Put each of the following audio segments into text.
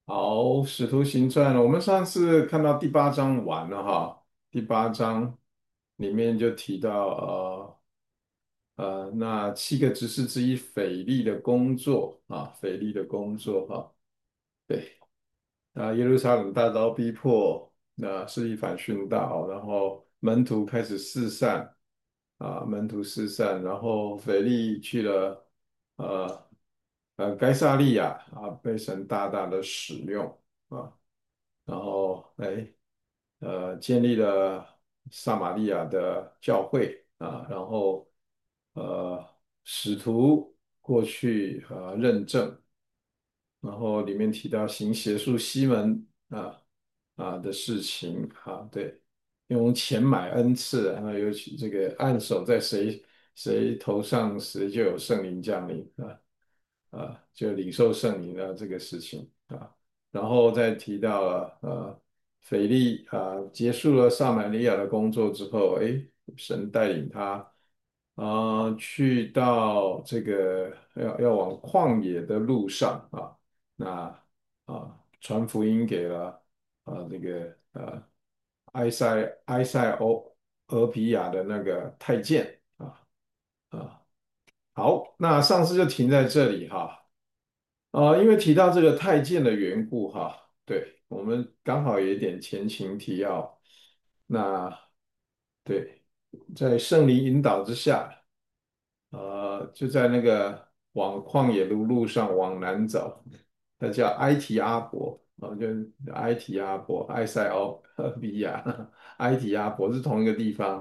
好，《使徒行传》，我们上次看到第八章完了哈。第八章里面就提到那7个执事之一腓力的工作啊，腓力的工作哈。对，耶路撒冷大遭逼迫，那司提反殉道，然后门徒开始四散门徒四散，然后腓力去了呃该撒利亚被神大大的使用啊。然后建立了撒玛利亚的教会然后呃使徒过去认证，然后里面提到行邪术西门的事情对，用钱买恩赐，然后尤其这个按手在谁头上，谁就有圣灵降临就领受圣灵的这个事情然后再提到了腓力结束了撒玛利亚的工作之后，神带领他去到这个要往旷野的路上那传福音给了这个埃塞俄比亚的那个太监啊。好，那上次就停在这里因为提到这个太监的缘故对，我们刚好有一点前情提要。那对，在圣灵引导之下，就在那个往旷野的路上往南走，它叫埃提阿伯就埃提阿伯，埃塞俄比亚，埃提阿伯是同一个地方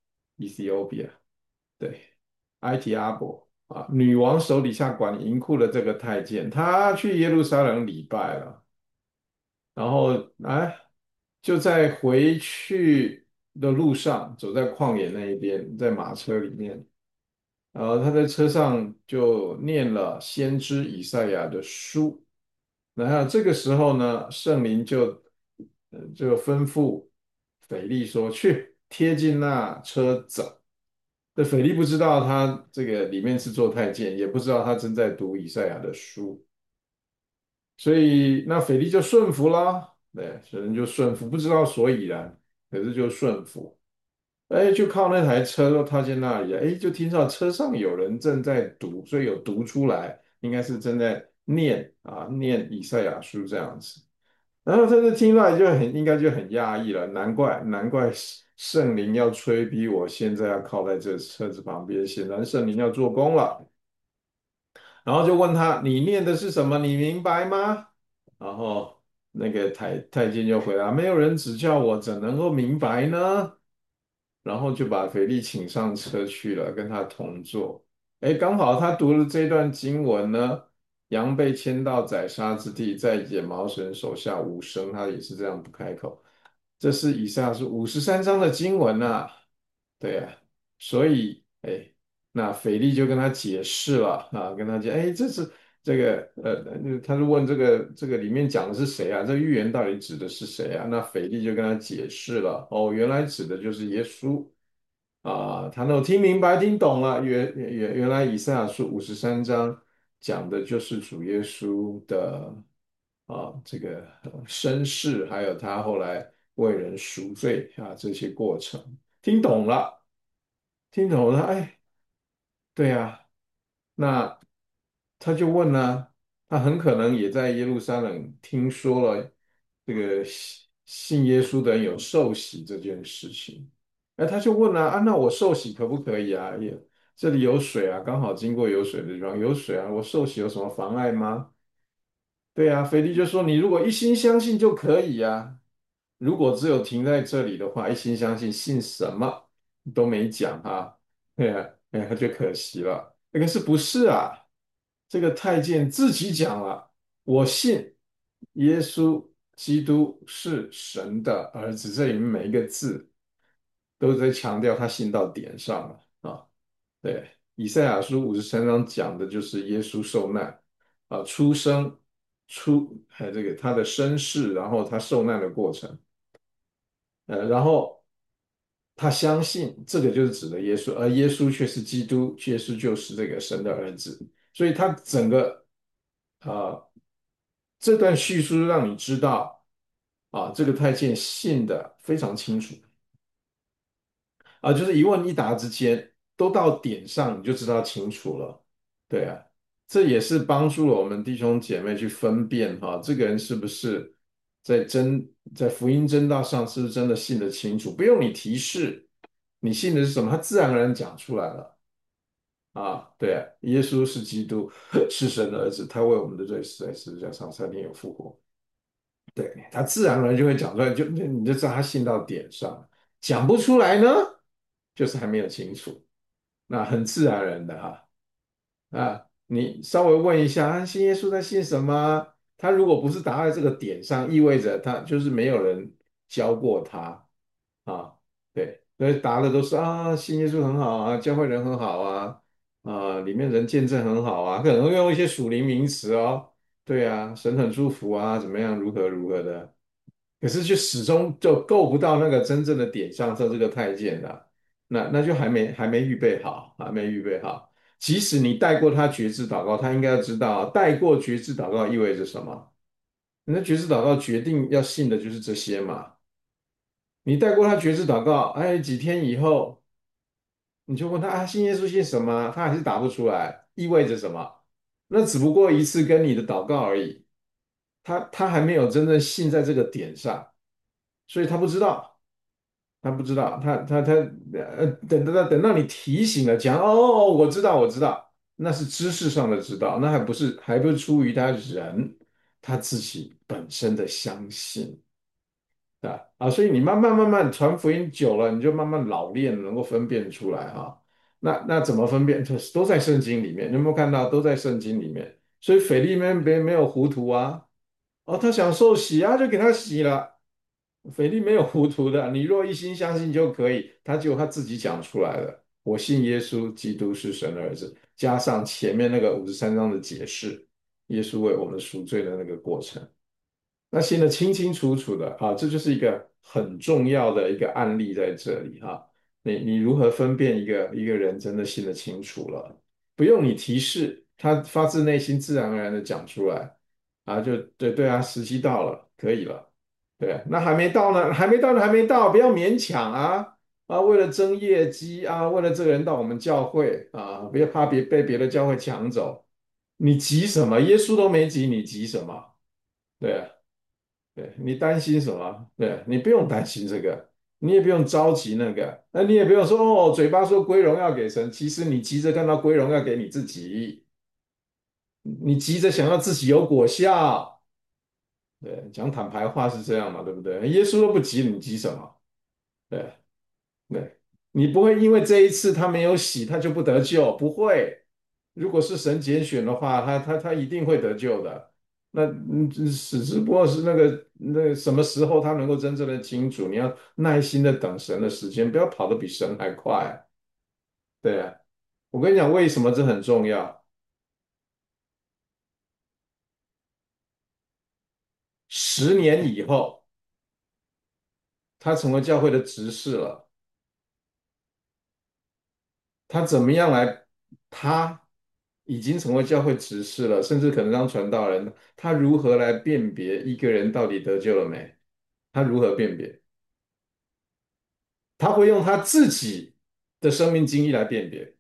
Ethiopia。对，埃提阿伯女王手底下管银库的这个太监，他去耶路撒冷礼拜了，然后就在回去的路上，走在旷野那一边，在马车里面，然后他在车上就念了先知以赛亚的书，然后这个时候呢，圣灵就吩咐腓力说去贴近那车走。这腓力不知道他这个里面是做太监，也不知道他正在读以赛亚的书，所以那腓力就顺服啦。对，人就顺服，不知道所以然，可是就顺服。就靠那台车都靠近那里了，就听到车上有人正在读，所以有读出来，应该是正在念以赛亚书这样子。然后他就听到应该就很讶异了，难怪圣灵要催逼我现在要靠在这车子旁边，显然圣灵要做工了。然后就问他：“你念的是什么？你明白吗？”然后那个太监就回答：“没有人指教我，怎能够明白呢？”然后就把腓力请上车去了，跟他同坐。刚好他读了这段经文呢，羊被牵到宰杀之地，在剪毛绳手下无声，他也是这样不开口。这是以赛亚书53章的经文对所以那腓力就跟他解释了跟他讲，这是这个他就问这个里面讲的是谁啊？这个预言到底指的是谁啊？那腓力就跟他解释了，原来指的就是耶稣他都听明白听懂了，原来以赛亚书53章讲的就是主耶稣的这个身世，还有他后来为人赎罪这些过程，听懂了，听懂了，对呀。那他就问呢，他很可能也在耶路撒冷听说了这个信耶稣的人有受洗这件事情，他就问那我受洗可不可以这里有水刚好经过有水的地方有水我受洗有什么妨碍吗？对腓力就说你如果一心相信就可以如果只有停在这里的话，一心相信，信什么都没讲对他就可惜了。可是不是这个太监自己讲了，我信耶稣基督是神的儿子，这里面每一个字都在强调他信到点上了对，以赛亚书53章讲的就是耶稣受难出生还有这个他的身世，然后他受难的过程。然后他相信这个就是指的耶稣，而耶稣却是基督，耶稣就是这个神的儿子，所以他整个啊这段叙述让你知道这个太监信的非常清楚就是一问一答之间都到点上，你就知道清楚了。对啊，这也是帮助了我们弟兄姐妹去分辨这个人是不是在福音真道上是不是真的信得清楚，不用你提示，你信的是什么，他自然而然讲出来了对啊，耶稣是基督，是神的儿子，他为我们的罪死在十字架上，3天有复活。对，他自然而然就会讲出来，你就知道他信到点上，讲不出来呢，就是还没有清楚，那很自然而然的你稍微问一下，信耶稣在信什么？他如果不是答在这个点上，意味着他就是没有人教过他啊。对，所以答的都是信耶稣很好教会人很好里面人见证很好可能会用一些属灵名词哦。对啊，神很祝福怎么样，如何如何的。可是就始终就够不到那个真正的点上，这个太监的，那就还没预备好，还没预备好。即使你带过他觉知祷告，他应该要知道带过觉知祷告意味着什么。那觉知祷告决定要信的就是这些嘛。你带过他觉知祷告，哎，几天以后你就问他信耶稣信什么？他还是答不出来，意味着什么？那只不过一次跟你的祷告而已，他还没有真正信在这个点上，所以他不知道。他不知道，他等到你提醒了，讲我知道我知道，那是知识上的知道，那还不是出于他自己本身的相信所以你慢慢传福音久了，你就慢慢老练，能够分辨出来那怎么分辨？就是都在圣经里面，你有没有看到？都在圣经里面，所以腓利没有糊涂他想受洗就给他洗了。腓力没有糊涂的，你若一心相信就可以。他自己讲出来了，我信耶稣基督是神的儿子，加上前面那个53章的解释，耶稣为我们赎罪的那个过程。那信得清清楚楚的这就是一个很重要的一个案例在这里你如何分辨一个人真的信得清楚了？不用你提示，他发自内心自然而然的讲出来就对对时机到了，可以了。对，那还没到呢，还没到呢，还没到，不要勉强为了争业绩为了这个人到我们教会不要怕被别的教会抢走，你急什么？耶稣都没急，你急什么？对啊。对，你担心什么？对，你不用担心这个，你也不用着急那个，那你也不用说嘴巴说归荣耀给神，其实你急着看到归荣耀给你自己，你急着想要自己有果效。对，讲坦白话是这样嘛，对不对？耶稣都不急，你急什么？对对，你不会因为这一次他没有洗，他就不得救，不会。如果是神拣选的话，他一定会得救的。那只不过是那个什么时候他能够真正的清楚，你要耐心的等神的时间，不要跑得比神还快。对啊，我跟你讲，为什么这很重要？10年以后，他成为教会的执事了。他怎么样来？他已经成为教会执事了，甚至可能当传道人。他如何来辨别一个人到底得救了没？他如何辨别？他会用他自己的生命经历来辨别。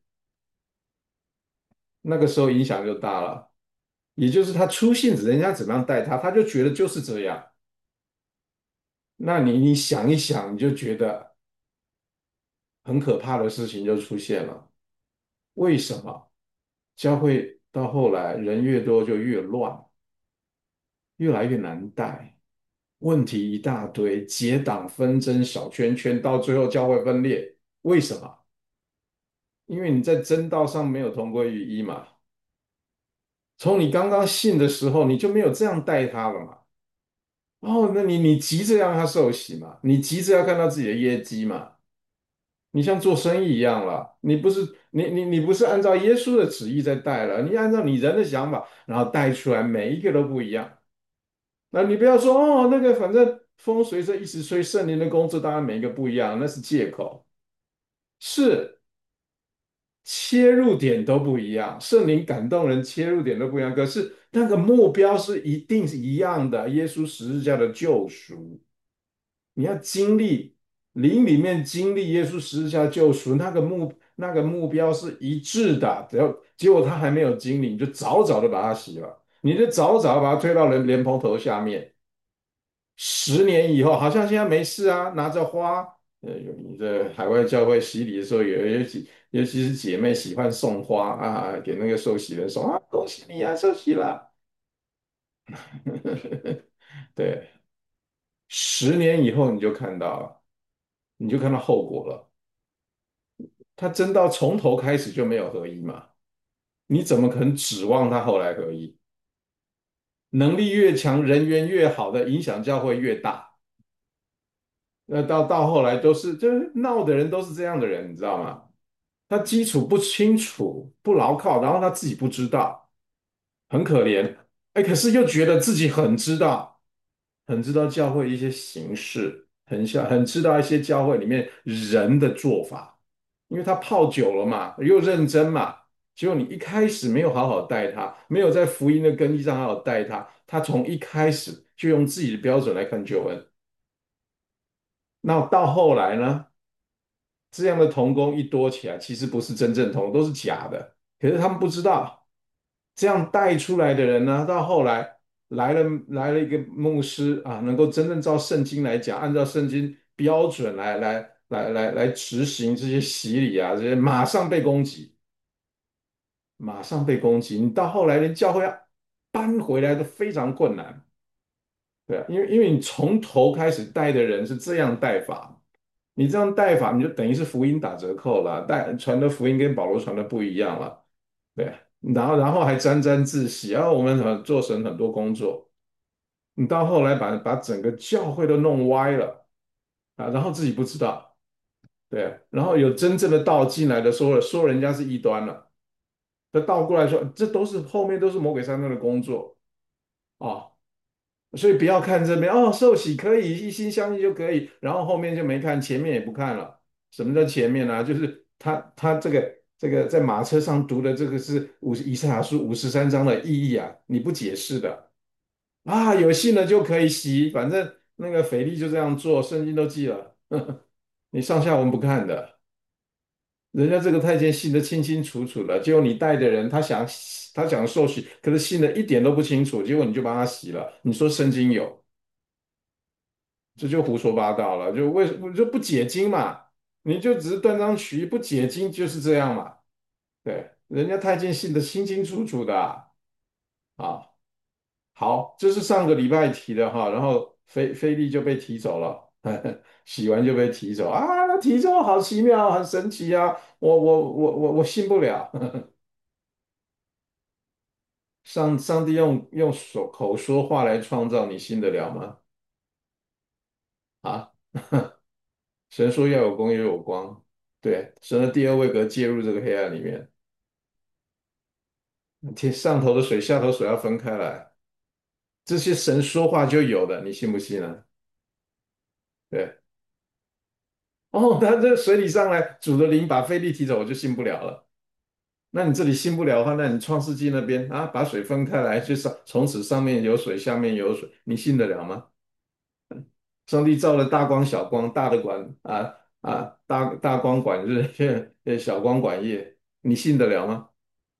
那个时候影响就大了。也就是他出信子，人家怎么样待他，他就觉得就是这样。那你想一想，你就觉得很可怕的事情就出现了。为什么？教会到后来人越多就越乱，越来越难带。问题一大堆，结党纷争、小圈圈，到最后教会分裂。为什么？因为你在真道上没有同归于一嘛。从你刚刚信的时候，你就没有这样待他了嘛。那你急着让他受洗嘛？你急着要看到自己的业绩嘛？你像做生意一样了，你不是按照耶稣的旨意在带了，你按照你人的想法，然后带出来，每一个都不一样。那你不要说那个反正风随着一时吹，圣灵的工作当然每一个不一样，那是借口。是切入点都不一样，圣灵感动人切入点都不一样，可是那个目标是一定是一样的，耶稣十字架的救赎。你要经历灵里面经历耶稣十字架救赎，那个目标是一致的。只要结果他还没有经历，你就早早的把他洗了，你就早早地把他推到莲蓬头下面。10年以后，好像现在没事啊，拿着花，你的海外教会洗礼的时候，尤其是姐妹喜欢送花啊，给那个受洗人送啊，恭喜你啊，受洗了。对，10年以后你就看到了，你就看到后果了。他真到从头开始就没有合一嘛？你怎么可能指望他后来合一？能力越强，人缘越好的，影响教会越大。那到后来都是，就是闹的人都是这样的人，你知道吗？他基础不清楚、不牢靠，然后他自己不知道，很可怜。哎，可是又觉得自己很知道，很知道教会一些形式，很知道一些教会里面人的做法，因为他泡久了嘛，又认真嘛。结果你一开始没有好好带他，没有在福音的根基上好好带他，他从一开始就用自己的标准来看救恩。那到后来呢？这样的童工一多起来，其实不是真正童工，都是假的。可是他们不知道，这样带出来的人呢，到后来来了一个牧师啊，能够真正照圣经来讲，按照圣经标准来执行这些洗礼啊，这些马上被攻击，马上被攻击。你到后来连教会要搬回来都非常困难，对啊，因为你从头开始带的人是这样带法。你这样带法，你就等于是福音打折扣了，传的福音跟保罗传的不一样了，对，然后还沾沾自喜，然后我们做神很多工作，你到后来把整个教会都弄歪了啊，然后自己不知道，对，然后有真正的道进来的说人家是异端了，那倒过来说，这都是后面都是魔鬼撒旦的工作啊。所以不要看这边哦，受洗可以一心相信就可以，然后后面就没看，前面也不看了。什么叫前面呢、就是他这个在马车上读的这个是以赛亚书53章的意义啊，你不解释的啊，有信了就可以洗，反正那个腓力就这样做，圣经都记了，你上下文不看的，人家这个太监信得清清楚楚的，结果你带的人他想受洗，可是信的一点都不清楚，结果你就帮他洗了，你说圣经有？这就胡说八道了，就为什么就不解经嘛？你就只是断章取义，不解经就是这样嘛？对，人家太监信的清清楚楚的啊。好，这是上个礼拜提的哈，然后菲利就被提走了，洗完就被提走啊，那提走好奇妙，很神奇啊，我信不了。上帝用口说话来创造，你信得了吗？啊？神说要有光，也有光。对，神的第二位格介入这个黑暗里面，天上头的水、下头水要分开来，这些神说话就有的，你信不信啊？对，哦，他这水里上来，主的灵把非力提走，我就信不了了。那你这里信不了的话，那你创世纪那边啊，把水分开来，从此上面有水，下面有水，你信得了吗？上帝造了大光、小光，大的管大光管日，小光管夜，你信得了吗？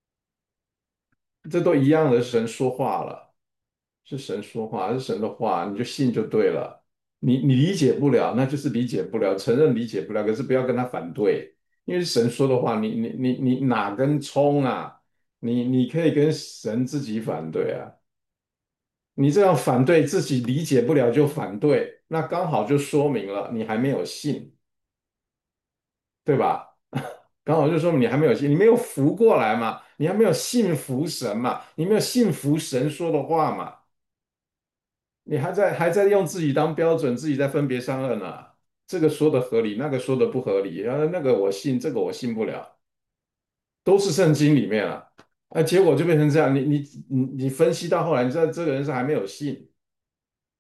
这都一样的，神说话了，是神说话，是神的话，你就信就对了。你理解不了，那就是理解不了，承认理解不了，可是不要跟他反对，因为神说的话，你哪根葱啊？你可以跟神自己反对啊，你这样反对自己理解不了就反对，那刚好就说明了你还没有信，对吧？刚好就说明你还没有信，你没有服过来嘛，你还没有信服神嘛，你没有信服神说的话嘛。你还在用自己当标准，自己在分别善恶呢？这个说的合理，那个说的不合理，然后那个我信，这个我信不了，都是圣经里面啊，结果就变成这样。你分析到后来，你知道这个人是还没有信，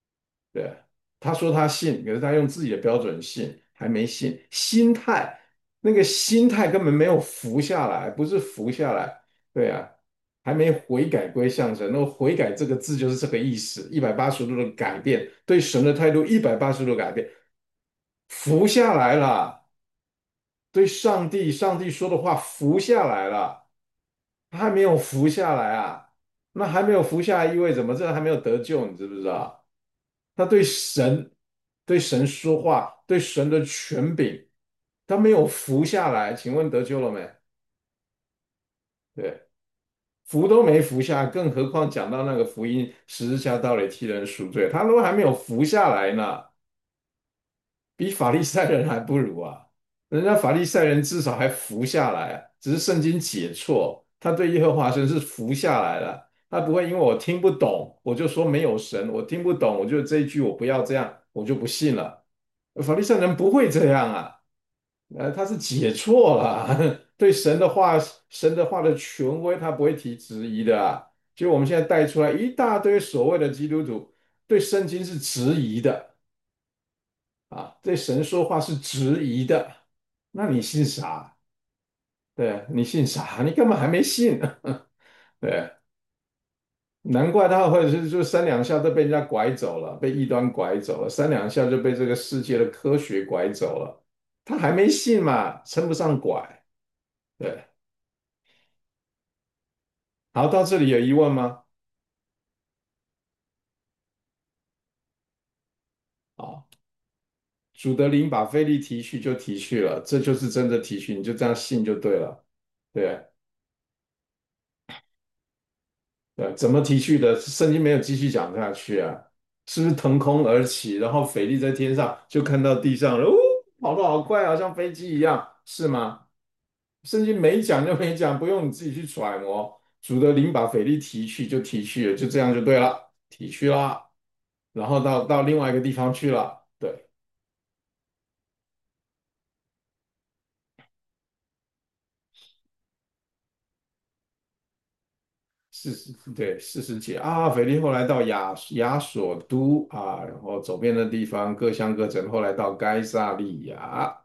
对，他说他信，可是他用自己的标准信，还没信，心态。 那个心态根本没有服下来，不是服下来，对啊，还没悔改归向神。那悔改这个字就是这个意思，180度的改变，对神的态度180度改变，服下来了，对上帝说的话服下来了，他还没有服下来啊，那还没有服下来意味着什么？这个还没有得救，你知不知道？他对神说话，对神的权柄，他没有服下来，请问得救了没？对。服都没服下，更何况讲到那个福音十字架道理替人赎罪，他都还没有服下来呢，比法利赛人还不如啊！人家法利赛人至少还服下来啊，只是圣经解错，他对耶和华神是服下来了，他不会因为我听不懂，我就说没有神，我听不懂，我就这一句我不要这样，我就不信了。法利赛人不会这样啊。他是解错了，对神的话的权威，他不会提质疑的啊。就我们现在带出来一大堆所谓的基督徒，对圣经是质疑的啊，对神说话是质疑的，那你信啥？对啊，你信啥？你根本还没信呢。对，难怪他会就三两下都被人家拐走了，被异端拐走了，三两下就被这个世界的科学拐走了，他还没信嘛，称不上拐。对。好，到这里有疑问吗？好，主德林把菲利提去就提去了，这就是真的提去，你就这样信就对了。对对，怎么提去的？圣经没有继续讲下去啊，是不是腾空而起，然后腓力在天上就看到地上了，哦，跑得好快，好像飞机一样，是吗？圣经没讲就没讲，不用你自己去揣摩。主的灵把腓力提去就提去了，就这样就对了，提去了，然后到另外一个地方去了。对。对，40节啊，腓力后来到亚索都啊，然后走遍的地方各乡各城，后来到该萨利亚。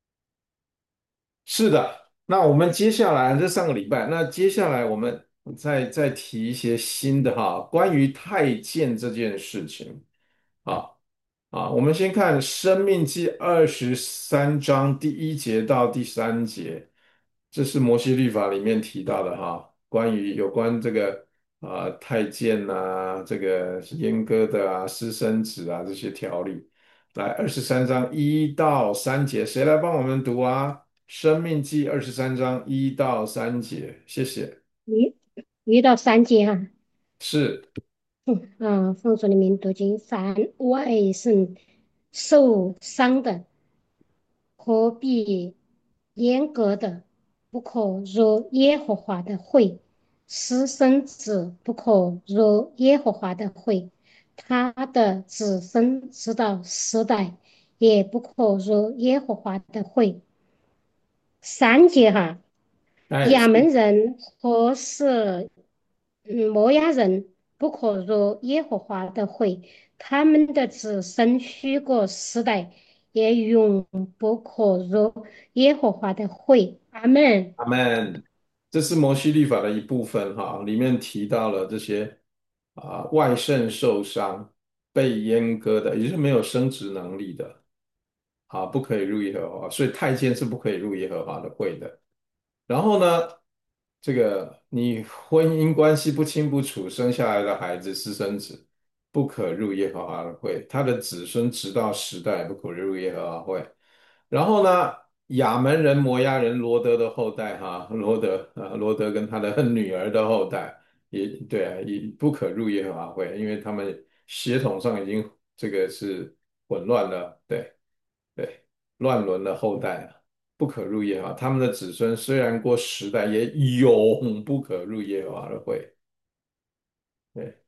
是的，那我们接下来这上个礼拜，那接下来我们再提一些新的哈，关于太监这件事情啊。我们先看《生命记》23章第1节到第3节，这是摩西律法里面提到的哈，有关这个太监呐、这个阉割的啊、私生子啊这些条例。来，23章1到3节，谁来帮我们读啊？《生命记》23章1到3节，谢谢。 1到3节哈， 是奉主的名读经，凡外省受伤的和必严格的，不可入耶和华的会；私生子不可入耶和华的会，他的子孙直到10代也不可入耶和华的会。3节哈， 哎， 亚门人和是摩押人不可入耶和华的会，他们的子孙许过10代，也永不可入耶和华的会。阿门。 阿门。这是摩西律法的一部分哈，里面提到了这些外肾受伤、被阉割的，也就是没有生殖能力的不可以入耶和华，所以太监是不可以入耶和华的会的。然后呢，这个你婚姻关系不清不楚生下来的孩子私生子，不可入耶和华的会，他的子孙直到10代不可入耶和华会。然后呢，亚门人、摩押人、罗德的后代哈，罗德跟他的女儿的后代也对啊，也不可入耶和华会，因为他们血统上已经这个是混乱了，对对，乱伦的后代啊。不可入耶和华，他们的子孙虽然过10代，也永不可入耶和华的会。对，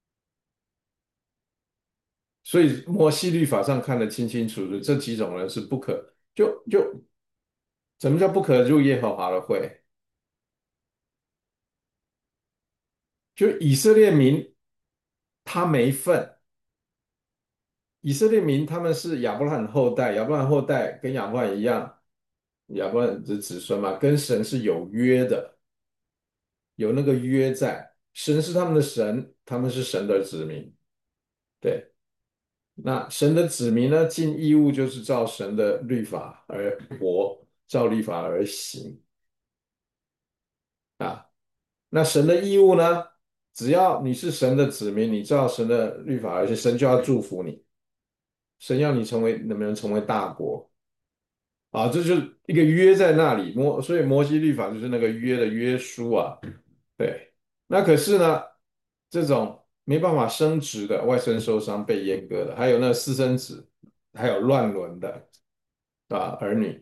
所以摩西律法上看得清清楚楚，这几种人是不可，怎么叫不可入耶和华的会？就以色列民他没份，以色列民他们是亚伯拉罕后代，亚伯拉罕后代跟亚伯拉罕一样， 亚伯拉罕的子孙嘛，跟神是有约的，有那个约在，神是他们的神，他们是神的子民。对，那神的子民呢，尽义务就是照神的律法而活，照律法而行啊。那神的义务呢，只要你是神的子民，你照神的律法而行，神就要祝福你，神要你能不能成为大国啊？这就是一个约在那里，所以摩西律法就是那个约的约书啊。对，那可是呢，这种没办法生殖的外甥受伤被阉割的，还有那私生子，还有乱伦的儿女，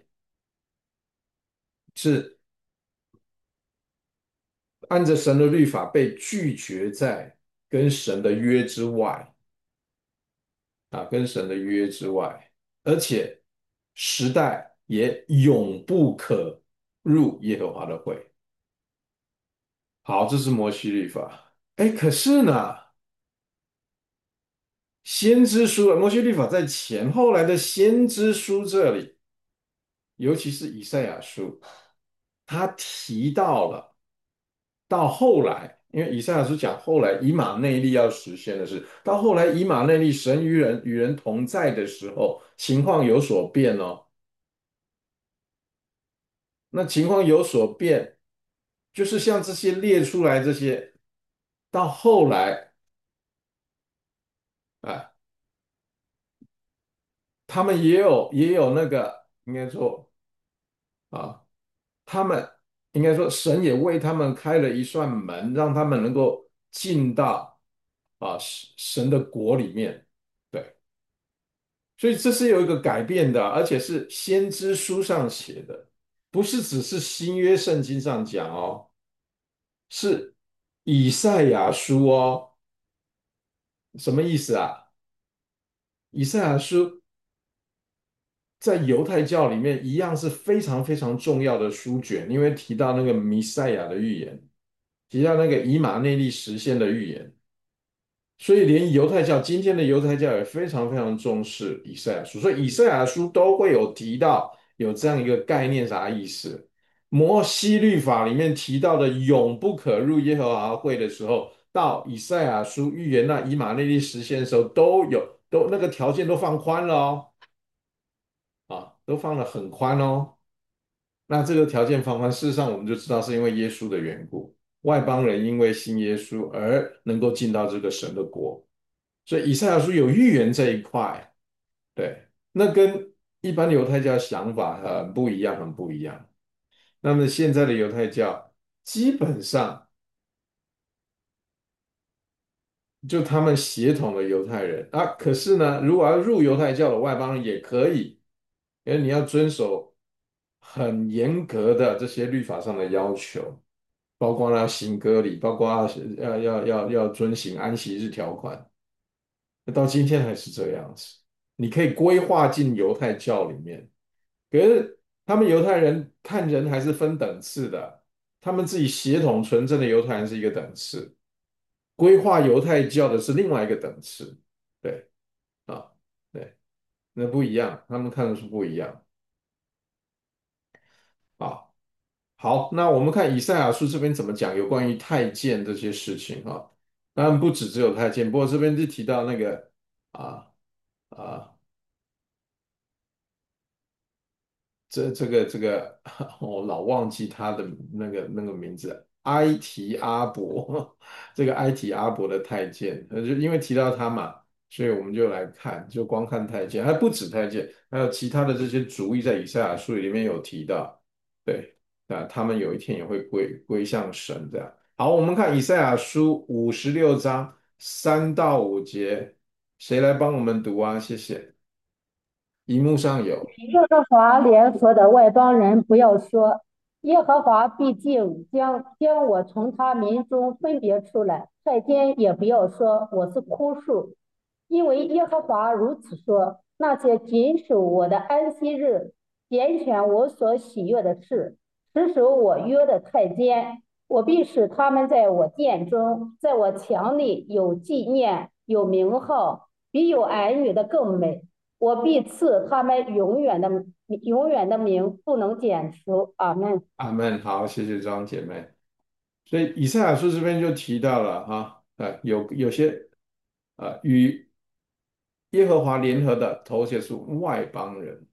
是按着神的律法被拒绝在跟神的约之外跟神的约之外，而且时代也永不可入耶和华的会。好，这是摩西律法。哎，可是呢，先知书摩西律法在前，后来的先知书这里，尤其是以赛亚书，他提到了到后来，因为以赛亚书讲后来以马内利要实现的是，到后来以马内利神与人同在的时候，情况有所变哦。那情况有所变，就是像这些列出来这些，到后来啊，他们也有那个应该说啊。他们应该说，神也为他们开了一扇门，让他们能够进到神的国里面。对，所以这是有一个改变的，而且是先知书上写的，不是只是新约圣经上讲哦，是以赛亚书哦。什么意思啊？以赛亚书在犹太教里面一样是非常非常重要的书卷，因为提到那个弥赛亚的预言。提到那个以马内利实现的预言，所以连今天的犹太教也非常非常重视以赛亚书，所以以赛亚书都会有提到有这样一个概念，啥意思？摩西律法里面提到的永不可入耶和华会的时候，到以赛亚书预言那以马内利实现的时候，都那个条件都放宽了哦，都放得很宽哦。那这个条件放宽，事实上我们就知道是因为耶稣的缘故，外邦人因为信耶稣而能够进到这个神的国，所以以赛亚书有预言这一块，对，那跟一般犹太教想法很不一样，很不一样。那么现在的犹太教基本上就他们血统的犹太人啊，可是呢，如果要入犹太教的外邦人也可以，因为你要遵守很严格的这些律法上的要求。包括要行割礼，包括要遵行安息日条款，那到今天还是这样子。你可以规划进犹太教里面，可是他们犹太人看人还是分等次的，他们自己血统纯正的犹太人是一个等次，规划犹太教的是另外一个等次。对啊，对，那不一样，他们看的是不一样啊。好，那我们看以赛亚书这边怎么讲有关于太监这些事情哈。当然不只有太监，不过这边就提到那个啊啊，这个，我老忘记他的那个名字，埃提阿伯，这个埃提阿伯的太监，就因为提到他嘛，所以我们就来看，就光看太监，还不止太监，还有其他的这些主意在以赛亚书里面有提到，对，他们有一天也会归向神这样。好，我们看以赛亚书56章3到5节，谁来帮我们读啊？谢谢，荧幕上有。 耶和华联合的外邦人不要说，耶和华必定将我从他民中分别出来。太监也不要说我是枯树，因为耶和华如此说：那些谨守我的安息日，拣选我所喜悦的事，持守我约的太监，我必使他们在我殿中，在我墙里有纪念，有名号，比有儿女的更美。我必赐他们永远的永远的名不能减除。阿门。 阿门。好，谢谢张姐妹。所以以赛亚书这边就提到了哈，有些与耶和华联合的头些是外邦人，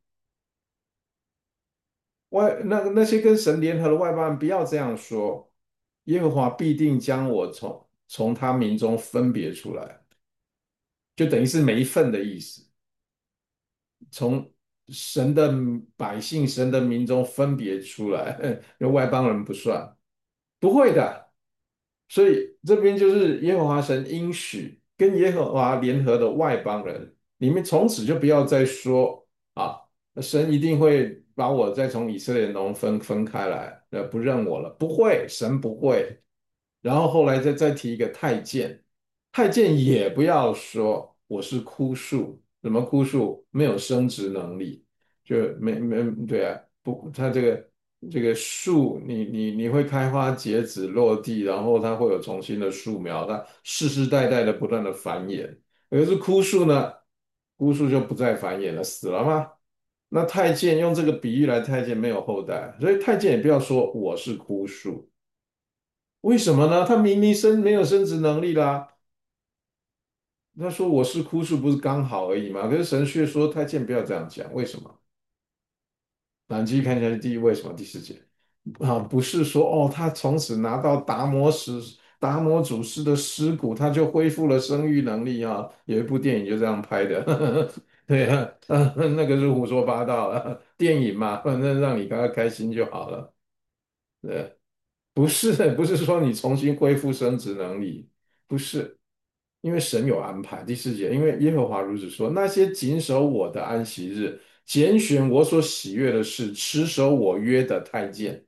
那些跟神联合的外邦人，不要这样说，耶和华必定将我从他民中分别出来，就等于是没份的意思，从神的百姓、神的民中分别出来，那外邦人不算，不会的。所以这边就是耶和华神应许跟耶和华联合的外邦人，你们从此就不要再说啊，神一定会把我再从以色列中分开来，不认我了，不会，神不会。然后后来再提一个太监，太监也不要说我是枯树，什么枯树没有生殖能力，就没对啊，不，他这个树，你会开花结籽落地，然后它会有重新的树苗，它世世代代的不断的繁衍。可是枯树呢，枯树就不再繁衍了，死了吗？那太监用这个比喻来，太监没有后代，所以太监也不要说我是枯树，为什么呢？他明明没有生殖能力啦，他说我是枯树，不是刚好而已吗？可是神却说太监不要这样讲，为什么？那你继续看下去，为什么第四节啊？不是说哦，他从此拿到达摩祖师的尸骨，他就恢复了生育能力啊。有一部电影就这样拍的，对啊，那个是胡说八道了，电影嘛，反正让你刚刚开心就好了。对，不是说你重新恢复生殖能力，不是，因为神有安排。第四节，因为耶和华如此说：那些谨守我的安息日，拣选我所喜悦的事，持守我约的太监，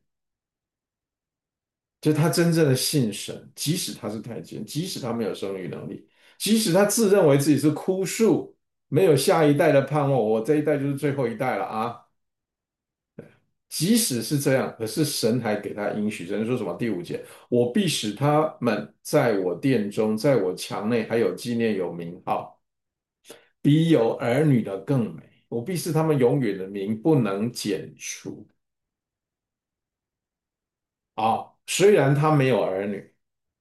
就他真正的信神，即使他是太监，即使他没有生育能力，即使他自认为自己是枯树，没有下一代的盼望，我这一代就是最后一代了啊。即使是这样，可是神还给他应许。神说什么？第五节，我必使他们在我殿中，在我墙内，还有纪念有名号，比有儿女的更美。我必使他们永远的名不能剪除。啊，虽然他没有儿女，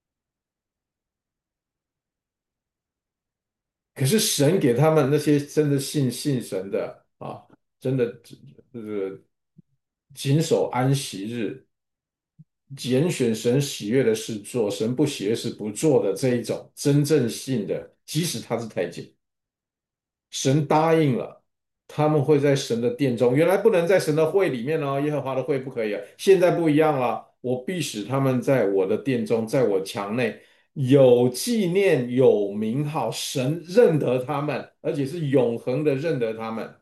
可是神给他们那些真的信神的啊，真的这个谨守安息日，拣选神喜悦的事做，神不喜悦是不做的这一种真正信的，即使他是太监，神答应了，他们会在神的殿中，原来不能在神的会里面哦，耶和华的会不可以啊，现在不一样了，我必使他们在我的殿中，在我墙内有纪念，有名号，神认得他们，而且是永恒的认得他们。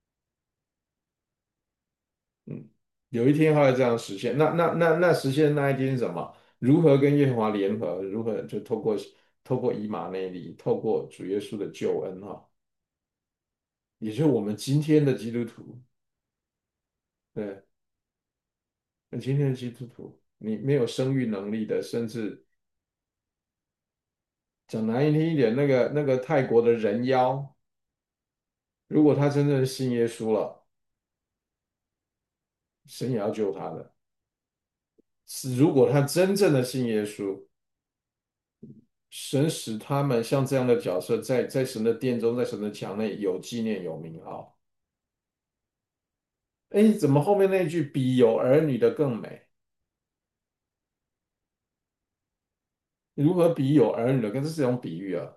嗯，有一天会这样实现。那实现那一天是什么？如何跟耶和华联合？如何就透过以马内利，透过主耶稣的救恩哈，也就是我们今天的基督徒。对，那今天的基督徒，你没有生育能力的，甚至讲难听一点，那个泰国的人妖，如果他真正信耶稣了，神也要救他的。是如果他真正的信耶稣，神使他们像这样的角色在神的殿中，在神的墙内有纪念有名号。哎，怎么后面那句比有儿女的更美？如何比有儿女的更？这是一种比喻啊，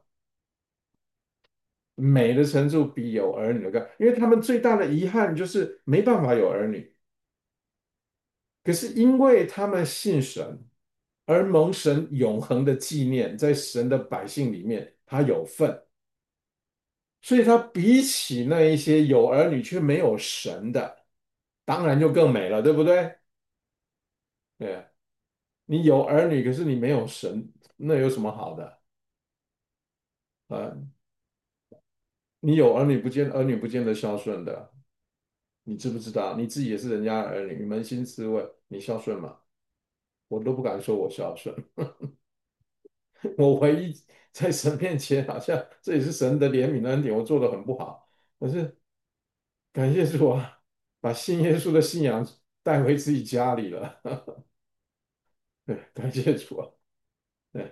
美的程度比有儿女的更，因为他们最大的遗憾就是没办法有儿女。可是因为他们信神，而蒙神永恒的纪念，在神的百姓里面，他有份，所以他比起那一些有儿女却没有神的，当然就更美了，对不对？对啊，你有儿女，可是你没有神，那有什么好的？你有儿女儿女不见得孝顺的，你知不知道？你自己也是人家的儿女，你扪心自问，你孝顺吗？我都不敢说我孝顺，我唯一在神面前，好像这也是神的怜悯的恩典，我做的很不好，可是感谢主啊， 把信耶稣的信仰带回自己家里了。对，感谢主啊。对，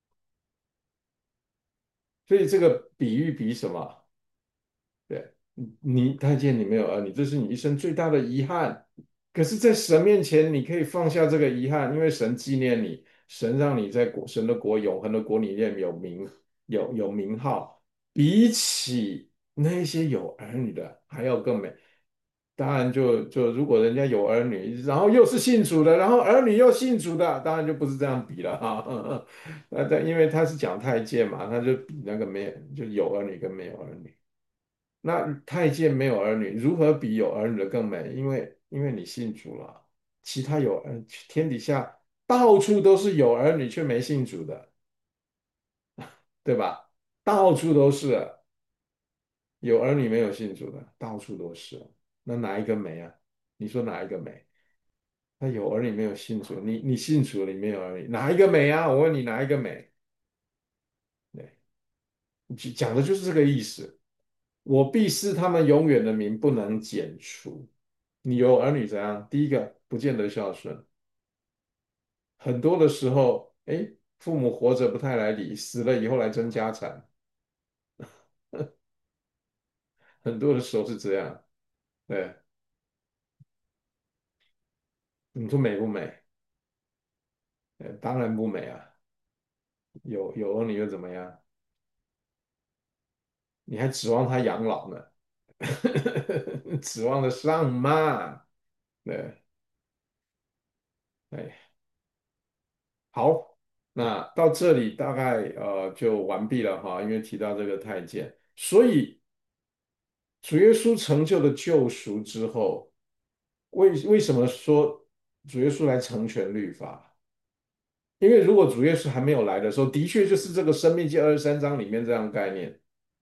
所以这个比喻比什么？对，你看见你没有儿女，这是你一生最大的遗憾。可是，在神面前，你可以放下这个遗憾，因为神纪念你，神让你在神的国永恒的国里面有名号，比起那些有儿女的还要更美。当然就如果人家有儿女，然后又是信主的，然后儿女又信主的，当然就不是这样比了哈。因为他是讲太监嘛，他就比那个没有就有儿女跟没有儿女。那太监没有儿女，如何比有儿女的更美？因为你信主了，其他天底下到处都是有儿女却没信主的，对吧？到处都是有儿女没有信主的，到处都是。那哪一个美啊？你说哪一个美？他有儿女没有信主，你信主了，你没有儿女，哪一个美啊？我问你哪一个美？对，讲的就是这个意思。我必视他们永远的名不能剪除。你有儿女怎样？第一个不见得孝顺，很多的时候，哎，父母活着不太来理，死了以后来争家产，很多的时候是这样。对，你说美不美？当然不美啊。有儿女又怎么样？你还指望他养老呢？指望得上吗？对，哎，好，那到这里大概就完毕了哈，因为提到这个太监，所以主耶稣成就了救赎之后，为什么说主耶稣来成全律法？因为如果主耶稣还没有来的时候，的确就是这个《生命记》23章里面这样的概念，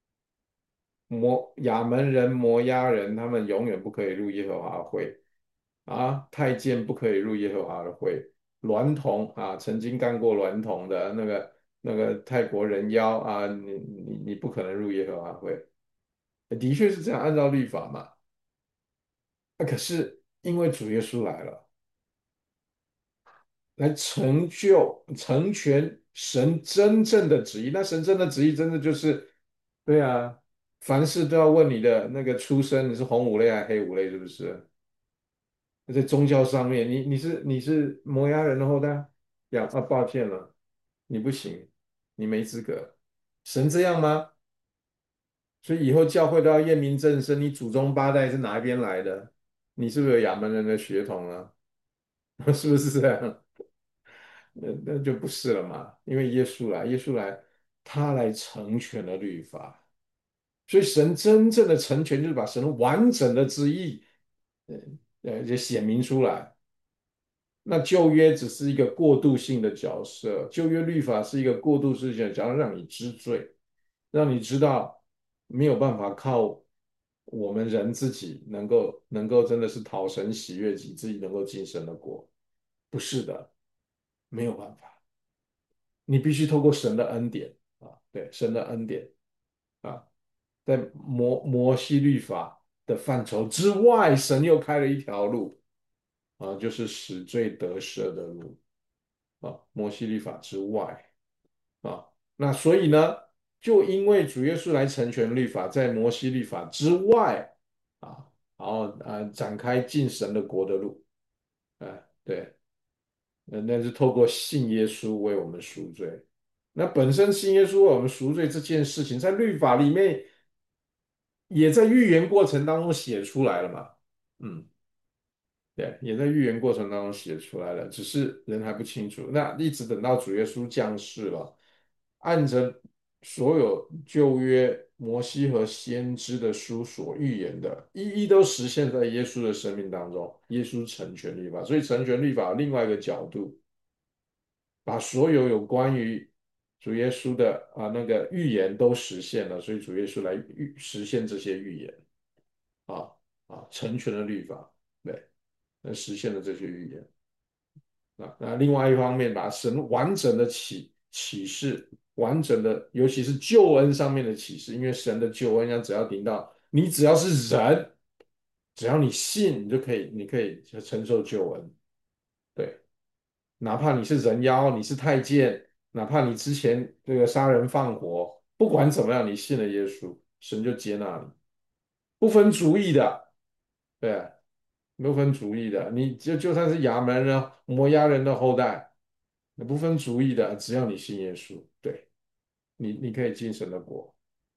亚门人、摩押人，他们永远不可以入耶和华会。啊，太监不可以入耶和华的会，娈童啊，曾经干过娈童的那个泰国人妖啊，你不可能入耶和华会，的确是这样，按照律法嘛。可是因为主耶稣来了，来成全神真正的旨意，那神真的旨意真的就是，对啊，凡事都要问你的那个出身，你是红五类还是黑五类，是不是？在宗教上面，你是摩押人的后代抱歉了，你不行，你没资格。神这样吗？所以以后教会都要验明正身，你祖宗八代是哪一边来的？你是不是有亚门人的血统啊？是不是这样？那就不是了嘛，因为耶稣来，他来成全了律法，所以神真正的成全就是把神完整的旨意，就显明出来。那旧约只是一个过渡性的角色，旧约律法是一个过渡性的角色，让你知罪，让你知道没有办法靠我们人自己能够真的是讨神喜悦，自己能够进神的国，不是的，没有办法，你必须透过神的恩典啊，对，神的恩典啊，在摩西律法的范畴之外，神又开了一条路啊，就是使罪得赦的路。摩西律法之外啊，那所以呢，就因为主耶稣来成全律法，在摩西律法之外啊，然后展开进神的国的路，对，那是透过信耶稣为我们赎罪。那本身信耶稣为我们赎罪这件事情，在律法里面也在预言过程当中写出来了嘛，嗯。对，也在预言过程当中写出来了，只是人还不清楚。那一直等到主耶稣降世了，按着所有旧约摩西和先知的书所预言的，一一都实现在耶稣的生命当中。耶稣成全律法，所以成全律法有另外一个角度，把所有有关于主耶稣的那个预言都实现了，所以主耶稣来实现这些预言啊成全了律法，对。实现了这些预言。那另外一方面，把神完整的启示，完整的，尤其是救恩上面的启示，因为神的救恩，只要听到你只要是人， 只要你信，你就可以，你可以承受救恩。对，哪怕你是人妖，你是太监，哪怕你之前这个杀人放火，不管怎么样，你信了耶稣，神就接纳你，不分族裔的。对啊，不分族裔的，就算是亚门人、摩押人的后代，不分族裔的，只要你信耶稣，对你可以进神的国。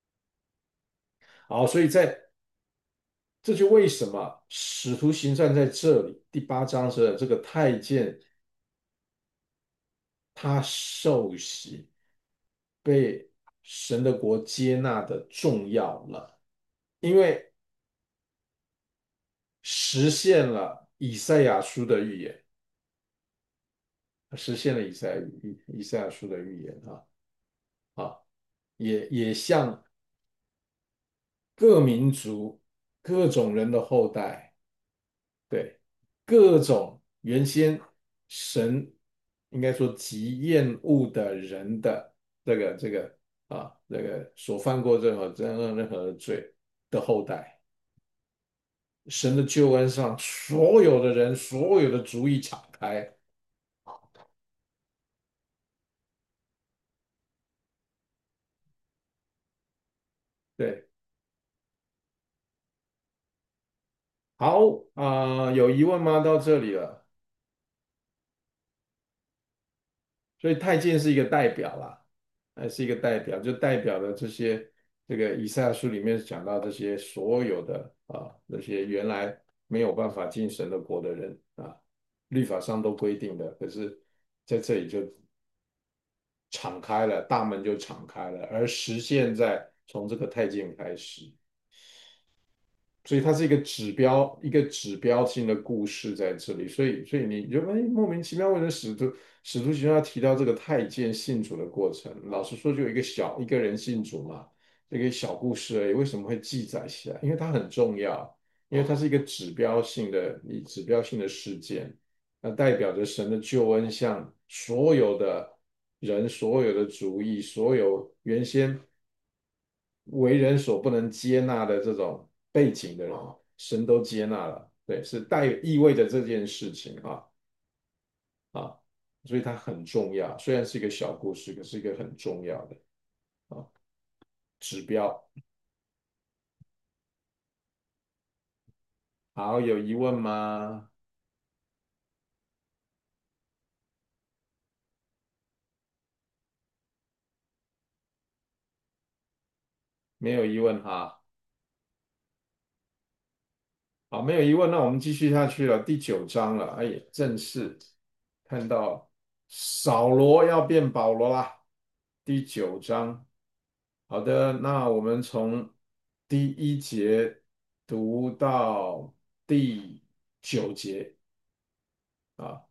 好，所以这就为什么使徒行传在这里第8章的这个太监他受洗被神的国接纳的重要了，因为实现了以赛亚书的预言，实现了以赛亚书的预言啊，也向各民族、各种人的后代，对各种原先神应该说极厌恶的人的这个所犯过任何的罪的后代，神的救恩上所有的人、所有的族裔敞开，对，好有疑问吗？到这里了。所以太监是一个代表啦，是一个代表，就代表了这个以赛亚书里面讲到这些所有的那些原来没有办法进神的国的人律法上都规定的，可是在这里就敞开了，大门就敞开了，而实现在从这个太监开始。所以它是一个指标性的故事在这里，所以你就莫名其妙为什么使徒行传要提到这个太监信主的过程？老实说，就一个人信主嘛，这个小故事而已，为什么会记载起来？因为它很重要，因为它是一个指标性的事件，那代表着神的救恩向所有的人、所有的族裔、所有原先为人所不能接纳的这种背景的人，神都接纳了。对，是意味着这件事情啊，所以它很重要。虽然是一个小故事，可是一个很重要的啊指标。好，有疑问吗？没有疑问哈。好，没有疑问，那我们继续下去了。第9章了，哎，正式看到扫罗要变保罗啦。第9章。好的，那我们从第1节读到第9节啊，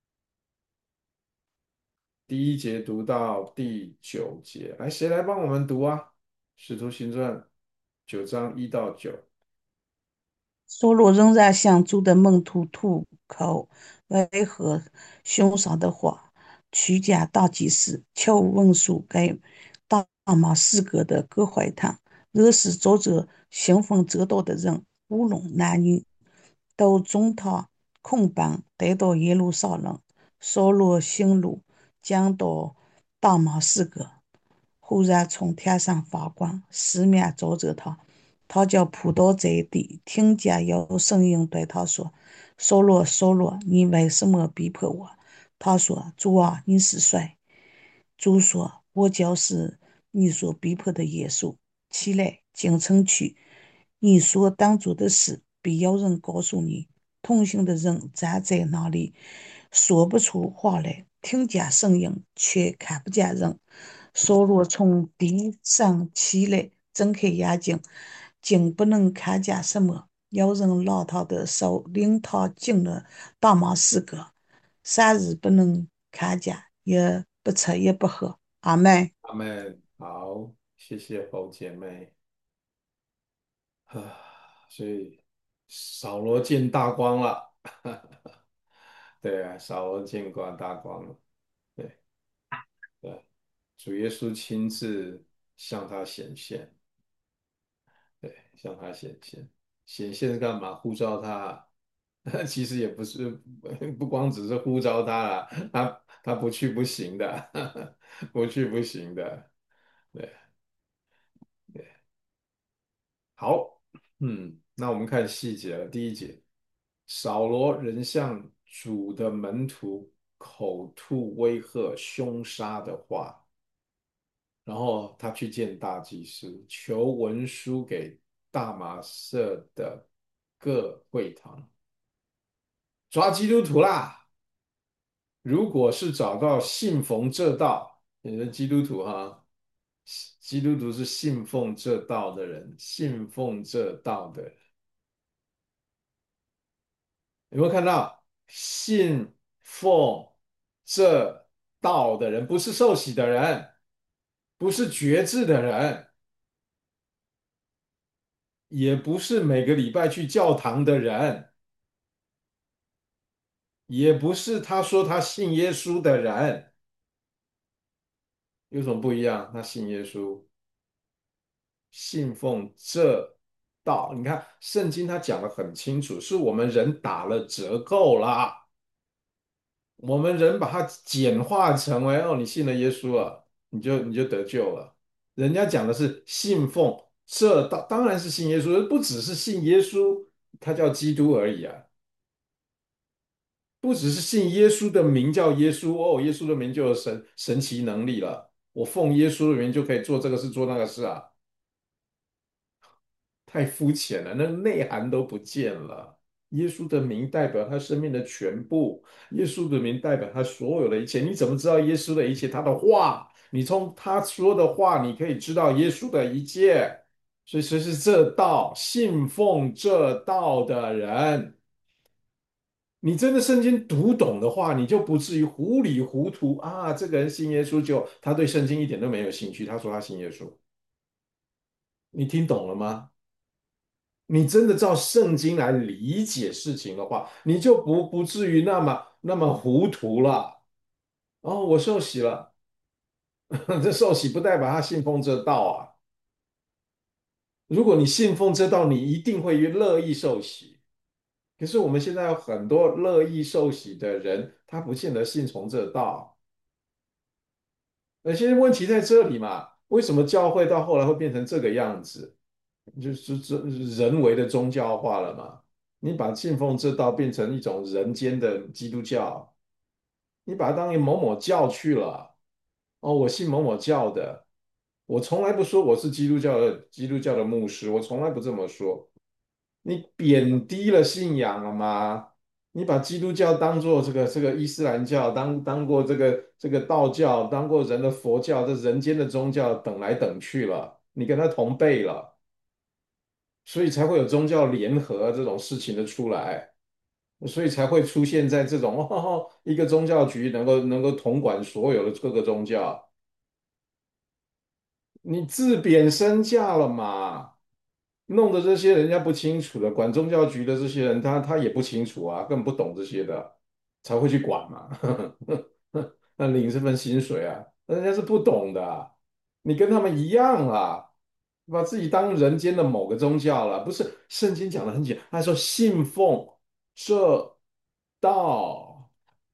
第1节读到第9节，来，谁来帮我们读啊？《使徒行传》9章1到9。 梭罗仍然向主的门徒吐口威吓凶杀的话，曲家大祭司求文书给大马士革的各会堂，若是作者兴奋得道的人，无论男女，都准他捆绑带到耶路撒冷。扫罗行路将到大马士革，忽然从天上发光，四面照着他。他就扑倒在地，听见有声音对他说：“扫罗，扫罗，你为什么逼迫我？”他说：“主啊，你是谁？”主说：“我就是你所逼迫的耶稣。起来，进城去，你所当做的事，必有人告诉你。”同行的人站在那里，说不出话来，听见声音，却看不见人。扫罗从地上起来，睁开眼睛，竟不能看见什么。有人拉他的手，领他进了大马士革。3日不能看见，也不吃也不喝。阿门。 阿门。好，谢谢侯姐妹啊。所以扫罗见大光了，对啊，扫罗见光大光了，对对，主耶稣亲自向他显现，对，向他显现。 显现干嘛？呼召他，其实也不是，不光只是呼召他啦，他不去不行的，不去不行的。对对，好，那我们看细节了。第一节，扫罗仍向主的门徒口吐威吓、凶杀的话，然后他去见大祭司，求文书给大马色的各会堂，抓基督徒啦！如果是找到信奉这道，你的基督徒哈，基督徒是信奉这道的人，信奉这道的人，有没有看到？信奉这道的人，不是受洗的人，不是觉志的人，也不是每个礼拜去教堂的人，也不是他说他信耶稣的人，有什么不一样？他信耶稣。信奉这道。你看圣经他讲的很清楚，是我们人打了折扣啦，我们人把它简化成为哦，你信了耶稣了，你就得救了。人家讲的是信奉这道，当然是信耶稣，不只是信耶稣，他叫基督而已啊，不只是信耶稣的名叫耶稣哦，耶稣的名就有神奇能力了，我奉耶稣的名就可以做这个事做那个事啊。太肤浅了，那内涵都不见了。耶稣的名代表他生命的全部，耶稣的名代表他所有的一切。你怎么知道耶稣的一切？他的话，你从他说的话，你可以知道耶稣的一切。所以，谁是这道信奉这道的人？你真的圣经读懂的话，你就不至于糊里糊涂啊。这个人信耶稣就，他对圣经一点都没有兴趣。他说他信耶稣，你听懂了吗？你真的照圣经来理解事情的话，你就不至于那么糊涂了。哦，我受洗了，这受洗不代表他信奉这道啊。如果你信奉这道，你一定会乐意受洗。可是我们现在有很多乐意受洗的人，他不见得信从这道。现在问题在这里嘛？为什么教会到后来会变成这个样子？就是这人为的宗教化了嘛？你把信奉这道变成一种人间的基督教，你把它当成某某教去了。哦，我信某某教的，我从来不说我是基督教的牧师，我从来不这么说。你贬低了信仰了吗？你把基督教当做这个伊斯兰教，当过这个道教，当过人的佛教，这人间的宗教等来等去了，你跟他同辈了。所以才会有宗教联合这种事情的出来，所以才会出现在这种一个宗教局能够统管所有的各个宗教，你自贬身价了嘛？弄得这些人家不清楚的，管宗教局的这些人他也不清楚啊，根本不懂这些的，才会去管嘛。那领这份薪水啊，那人家是不懂的啊，你跟他们一样啊，把自己当人间的某个宗教了，不是？圣经讲的很简单，他说信奉这道，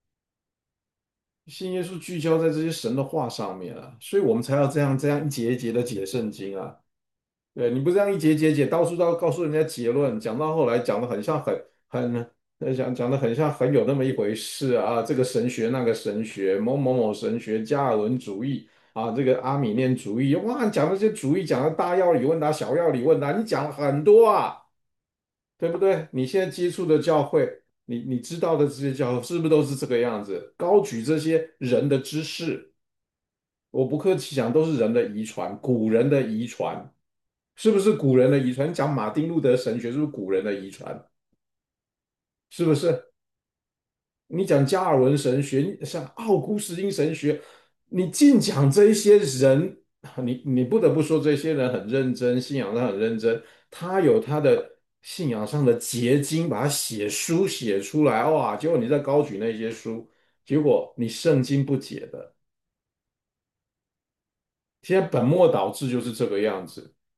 信耶稣聚焦在这些神的话上面啊，所以我们才要这样一节一节的解圣经啊。对，你不这样一节节解，到处都要告诉人家结论，讲到后来讲的很像讲的很像很有那么一回事啊，这个神学那个神学，某某某神学，加尔文主义啊，这个阿米念主义，哇，讲这些主义讲的大要理问答、小要理问答，你讲了很多啊，对不对？你现在接触的教会，你知道的这些教会，是不是都是这个样子？高举这些人的知识，我不客气讲，都是人的遗传，古人的遗传。是不是古人的遗传？你讲马丁路德神学是不是古人的遗传？是不是？你讲加尔文神学，你像奥古斯丁神学，你尽讲这一些人，你不得不说这些人很认真，信仰上很认真，他有他的信仰上的结晶，把它写书写出来，哇！结果你在高举那些书，结果你圣经不解的，现在本末倒置就是这个样子。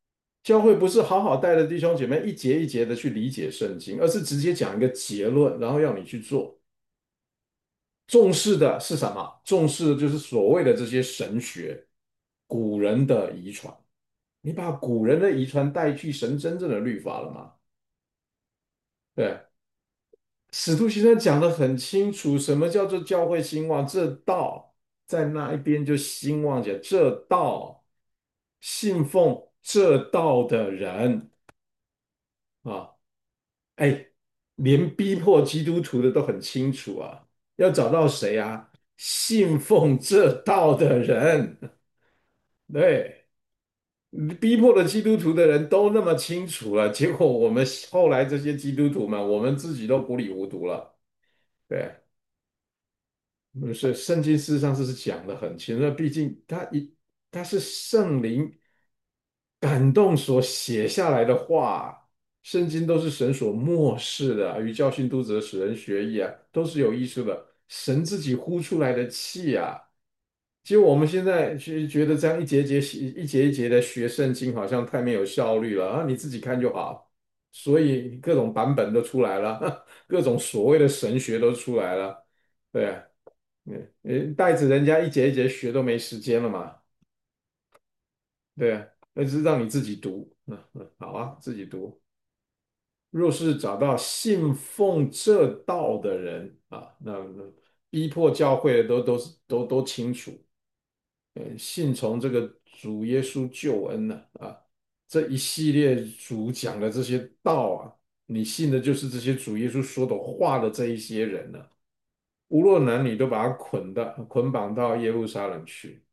教会不是好好带着弟兄姐妹一节一节的去理解圣经，而是直接讲一个结论，然后要你去做。重视的是什么？重视的就是所谓的这些神学，古人的遗传。你把古人的遗传带去神真正的律法了吗？对，使徒行传讲得很清楚，什么叫做教会兴旺？这道在那一边就兴旺起来，这道信奉这道的人啊，哎，连逼迫基督徒的都很清楚啊，要找到谁啊？信奉这道的人，对，逼迫的基督徒的人都那么清楚了，结果我们后来这些基督徒们，我们自己都糊里糊涂了，对。不是，圣经事实上是讲的很清楚，毕竟它是圣灵感动所写下来的话，圣经都是神所默示的，与教训读者使人学艺啊，都是有意思的，神自己呼出来的气啊。其实我们现在去觉得这样一节的学圣经，好像太没有效率了啊，你自己看就好。所以各种版本都出来了，各种所谓的神学都出来了，对啊。带着人家一节一节学都没时间了嘛，对啊，那就是让你自己读，好啊，自己读。若是找到信奉这道的人啊，那逼迫教会的都清楚，信从这个主耶稣救恩呢这一系列主讲的这些道啊，你信的就是这些主耶稣说的话的这一些人呢，无论男女都把他捆绑到耶路撒冷去。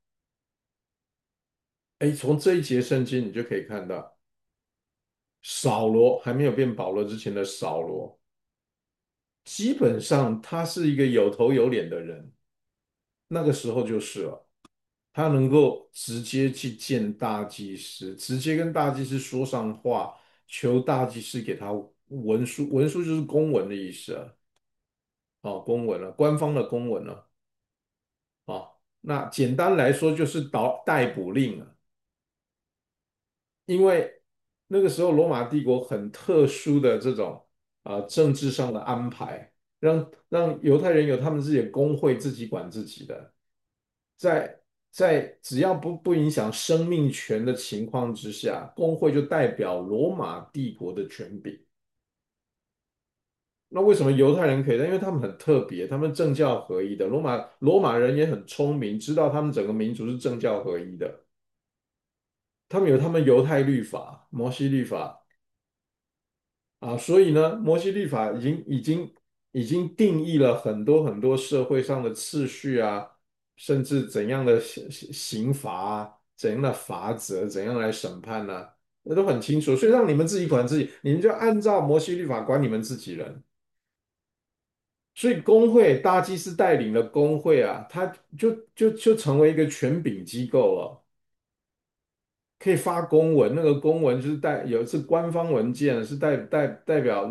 哎，从这一节圣经你就可以看到，扫罗还没有变保罗之前的扫罗，基本上他是一个有头有脸的人，那个时候就是了。他能够直接去见大祭司，直接跟大祭司说上话，求大祭司给他文书，文书就是公文的意思啊，哦，公文了，官方的公文了，哦，那简单来说就是逮捕令啊。因为那个时候罗马帝国很特殊的这种政治上的安排，让犹太人有他们自己的工会，自己管自己的，在只要不影响生命权的情况之下，工会就代表罗马帝国的权柄。那为什么犹太人可以呢？因为他们很特别，他们政教合一的。罗马人也很聪明，知道他们整个民族是政教合一的。他们有他们犹太律法、摩西律法，所以呢，摩西律法已经定义了很多很多社会上的次序啊，甚至怎样的刑罚啊，怎样的法则，怎样来审判呢、那都很清楚。所以让你们自己管自己，你们就按照摩西律法管你们自己人。所以工会大祭司带领的工会啊，他就成为一个权柄机构了。可以发公文，那个公文就是是官方文件，是代表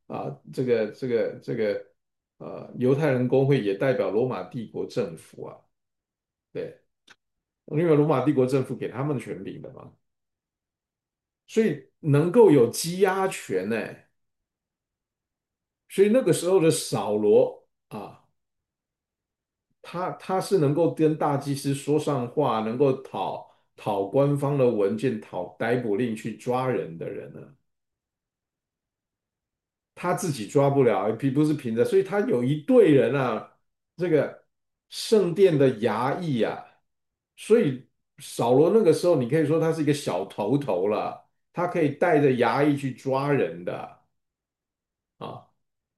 这个犹太人公会也代表罗马帝国政府啊，对，因为罗马帝国政府给他们权柄的嘛，所以能够有羁押权呢，所以那个时候的扫罗他是能够跟大祭司说上话，能够讨官方的文件，讨逮捕令去抓人的人呢。他自己抓不了，不是凭着，所以他有一队人啊，这个圣殿的衙役啊，所以扫罗那个时候，你可以说他是一个小头了，他可以带着衙役去抓人的啊。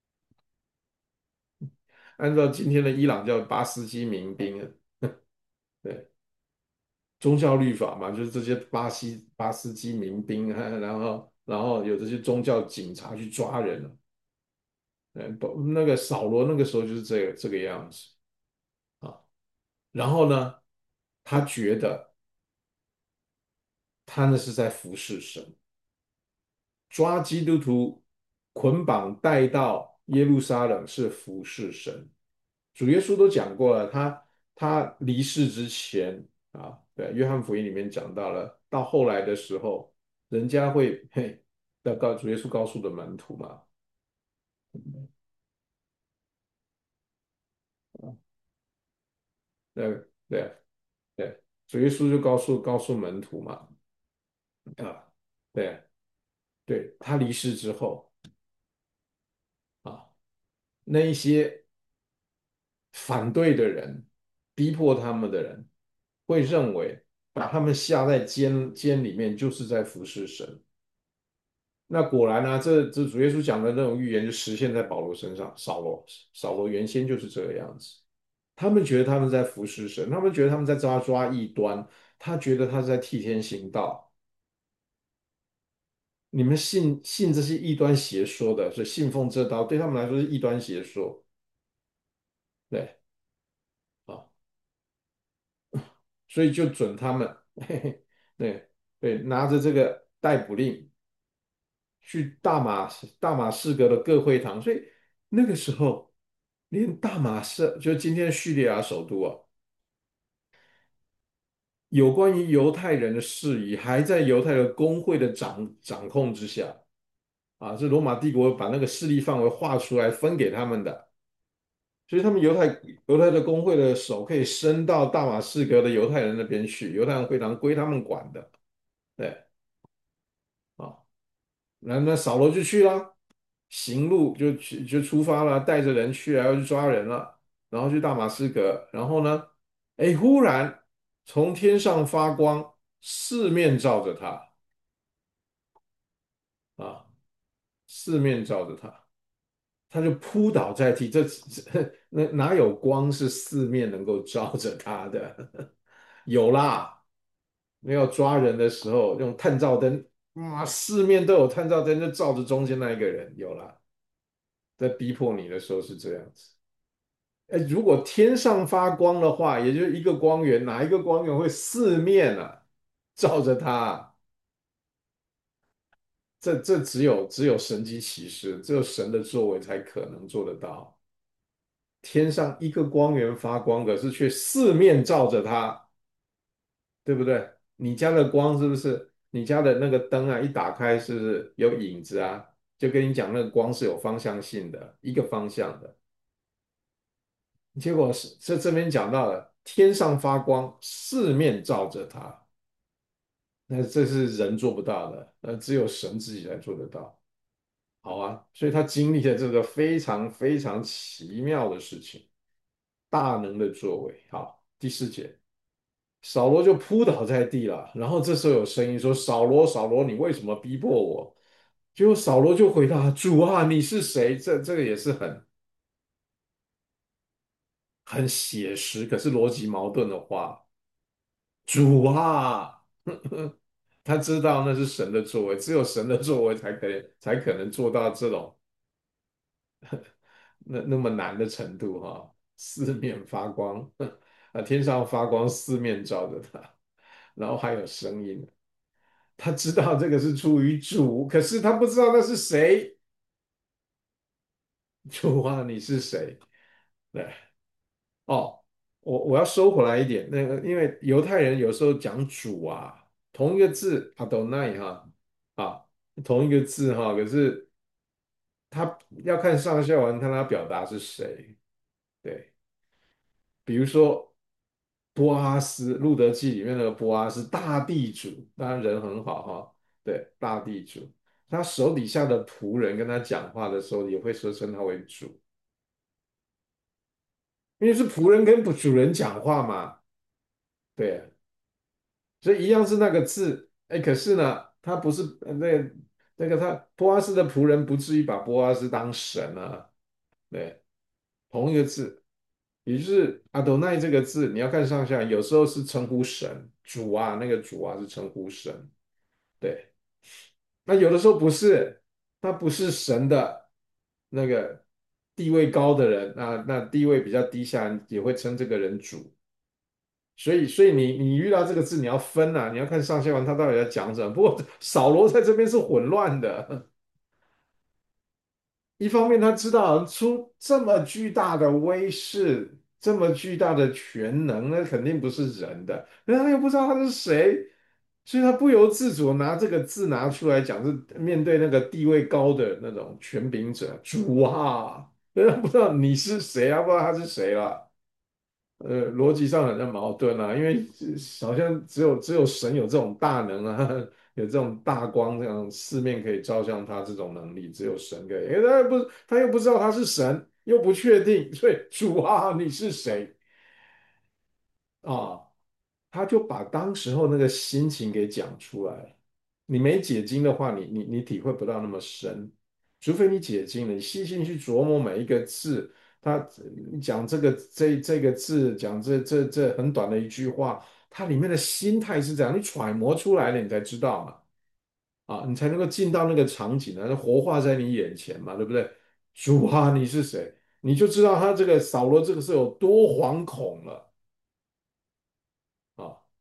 按照今天的伊朗叫巴斯基民兵啊，对，宗教律法嘛，就是这些巴斯基民兵啊，然后有这些宗教警察去抓人了。不那个扫罗那个时候就是这个样子啊。然后呢，他觉得他那是在服侍神，抓基督徒捆绑带到耶路撒冷是服侍神。主耶稣都讲过了，他离世之前对，约翰福音里面讲到了，到后来的时候。 人家会主耶稣告诉的门徒嘛。对对对，主耶稣就告诉门徒嘛。啊，对对，他离世之后啊，那一些反对的人、逼迫他们的人，会认为把他们下在监里面，就是在服侍神。那果然呢、这主耶稣讲的那种预言就实现在保罗身上。扫罗原先就是这个样子，他们觉得他们在服侍神，他们觉得他们在抓异端，他觉得他是在替天行道。你们信这些异端邪说的，所以信奉这道对他们来说是异端邪说。对啊，所以就准他们，嘿嘿，对对，拿着这个逮捕令去大马士革的各会堂。所以那个时候连大马士就今天叙利亚首都啊，有关于犹太人的事宜还在犹太的公会的掌控之下。啊，是罗马帝国把那个势力范围划出来分给他们的。所以他们犹太的公会的手可以伸到大马士革的犹太人那边去，犹太人会堂归他们管的。对啊，那扫罗就去了，行路就出发了，带着人去啊，要去抓人了，然后去大马士革。然后呢，哎，忽然从天上发光，四面照着他。啊，四面照着他。他就扑倒在地。那哪有光是四面能够照着他的？有啦，没有抓人的时候用探照灯，哇，四面都有探照灯，就照着中间那一个人。有啦，在逼迫你的时候是这样子。哎，如果天上发光的话，也就是一个光源，哪一个光源会四面啊照着他？这只有神机骑士，只有神的作为才可能做得到。天上一个光源发光，可是却四面照着它，对不对？你家的光是不是？你家的那个灯啊，一打开是不是有影子啊？就跟你讲，那个光是有方向性的，一个方向的。结果是这边讲到了，天上发光，四面照着它，那这是人做不到的，只有神自己才做得到。好啊，所以他经历了这个非常非常奇妙的事情，大能的作为。好，第四节。扫罗就扑倒在地了。然后这时候有声音说：“扫罗，扫罗，你为什么逼迫我？”结果扫罗就回答：“主啊，你是谁？”这个也是很写实，可是逻辑矛盾的话。主啊，他知道那是神的作为，只有神的作为才可能做到这种那么难的程度哈。四面发光，啊，天上发光，四面照着他，然后还有声音。他知道这个是出于主，可是他不知道那是谁。主啊，你是谁？对。哦，我要收回来一点。那个，因为犹太人有时候讲主啊，同一个字 Adonai 哈。啊，同一个字哈，可是他要看上下文，看他表达是谁。对，比如说波阿斯，《路德记》里面那个波阿斯大地主，当然人很好哈。对，大地主，他手底下的仆人跟他讲话的时候，也会说称他为主，因为是仆人跟主人讲话嘛。对啊，所以一样是那个字。哎，可是呢，他不是那个他波阿斯的仆人不至于把波阿斯当神啊。对，同一个字，也就是阿斗奈这个字，你要看上下，有时候是称呼神主啊，那个主啊是称呼神。对，那有的时候不是，他不是神的那个地位高的人，那地位比较低下也会称这个人主。所以你遇到这个字，你要分啊，你要看上下文他到底在讲什么。不过扫罗在这边是混乱的。一方面他知道出这么巨大的威势，这么巨大的权能，那肯定不是人的，可是他又不知道他是谁。 所以他不由自主拿这个字拿出来讲，是面对那个地位高的那种权柄者，主啊，不知道你是谁啊，不知道他是谁了。逻辑上很像矛盾啊，因为好像只有神有这种大能啊，有这种大光，这样四面可以照向他这种能力，只有神可以。因为他又不知道他是神，又不确定，所以主啊，你是谁啊？他就把当时候那个心情给讲出来。你没解经的话，你体会不到那么深，除非你解经了，你细心去琢磨每一个字。他讲这个字，讲这很短的一句话，它里面的心态是这样，你揣摩出来了，你才知道嘛。啊，你才能够进到那个场景呢，活化在你眼前嘛，对不对？主啊，你是谁？你就知道他这个扫罗这个是有多惶恐了啊！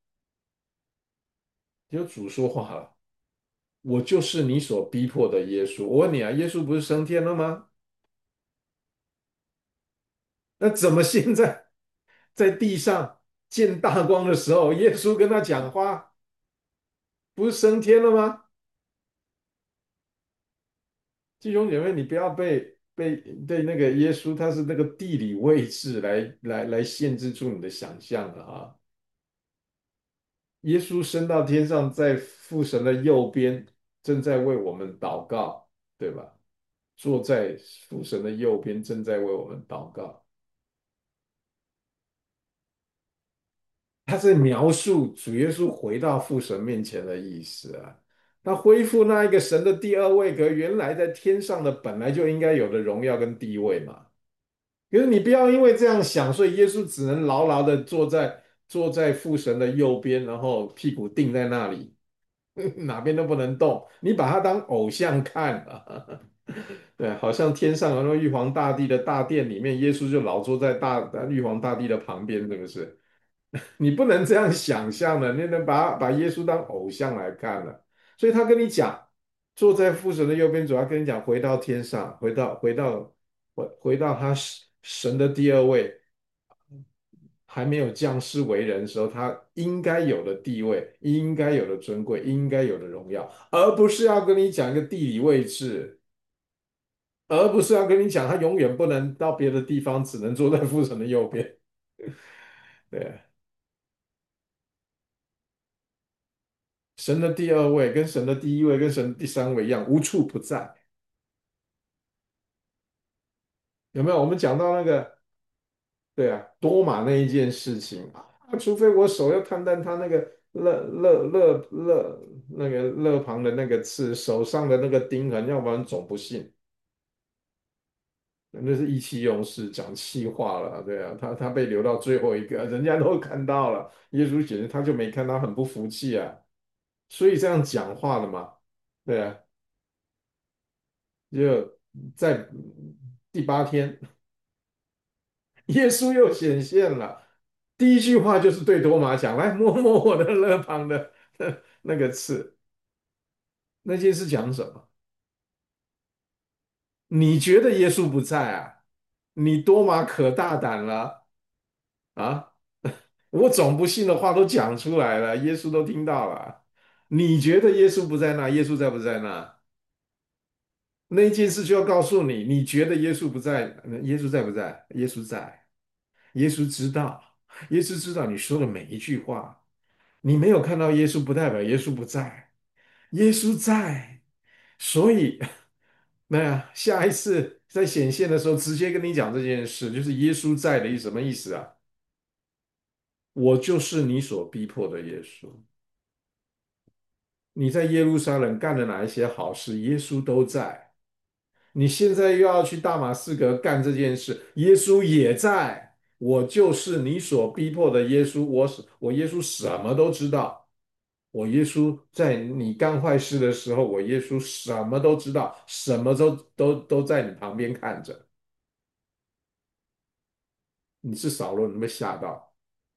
有主说话了。我就是你所逼迫的耶稣。我问你啊，耶稣不是升天了吗？那怎么现在在地上见大光的时候，耶稣跟他讲话，不是升天了吗？弟兄姐妹，你不要被那个耶稣他是那个地理位置来限制住你的想象了啊！耶稣升到天上，在父神的右边，正在为我们祷告，对吧？坐在父神的右边，正在为我们祷告。他在描述主耶稣回到父神面前的意思啊。他恢复那一个神的第二位格，原来在天上的本来就应该有的荣耀跟地位嘛。可是你不要因为这样想，所以耶稣只能牢牢的坐在父神的右边，然后屁股定在那里，哪边都不能动。你把他当偶像看啊。对，好像天上的那个玉皇大帝的大殿里面，耶稣就老坐在玉皇大帝的旁边，是不是？你不能这样想象的，你能把耶稣当偶像来看了。所以他跟你讲，坐在父神的右边，主要跟你讲，回到天上，回到他神的第二位，还没有降世为人的时候，他应该有的地位，应该有的尊贵，应该有的荣耀，而不是要跟你讲一个地理位置，而不是要跟你讲他永远不能到别的地方，只能坐在父神的右边。对。神的第二位跟神的第一位跟神的第三位一样，无处不在。有没有？我们讲到那个，对啊，多马那一件事情啊，除非我手要探探他那个肋旁的那个刺，手上的那个钉痕，要不然总不信。那是意气用事，讲气话了，对啊，他被留到最后一个，人家都看到了，耶稣简直他就没看到，很不服气啊，所以这样讲话的嘛，对啊，就在第8天，耶稣又显现了。第一句话就是对多马讲：“来摸摸我的肋旁的那个刺。”那件事讲什么？你觉得耶稣不在啊？你多马可大胆了啊！我总不信的话都讲出来了，耶稣都听到了。你觉得耶稣不在那？耶稣在不在那？那件事就要告诉你，你觉得耶稣不在，耶稣在不在？耶稣在，耶稣知道，耶稣知道你说的每一句话。你没有看到耶稣，不代表耶稣不在，耶稣在。所以，那呀，下一次在显现的时候，直接跟你讲这件事，就是耶稣在的什么意思啊？我就是你所逼迫的耶稣。你在耶路撒冷干了哪一些好事，耶稣都在。你现在又要去大马士革干这件事，耶稣也在。我就是你所逼迫的耶稣，我耶稣什么都知道。我耶稣在你干坏事的时候，我耶稣什么都知道，什么都在你旁边看着。你是扫罗，你被吓到，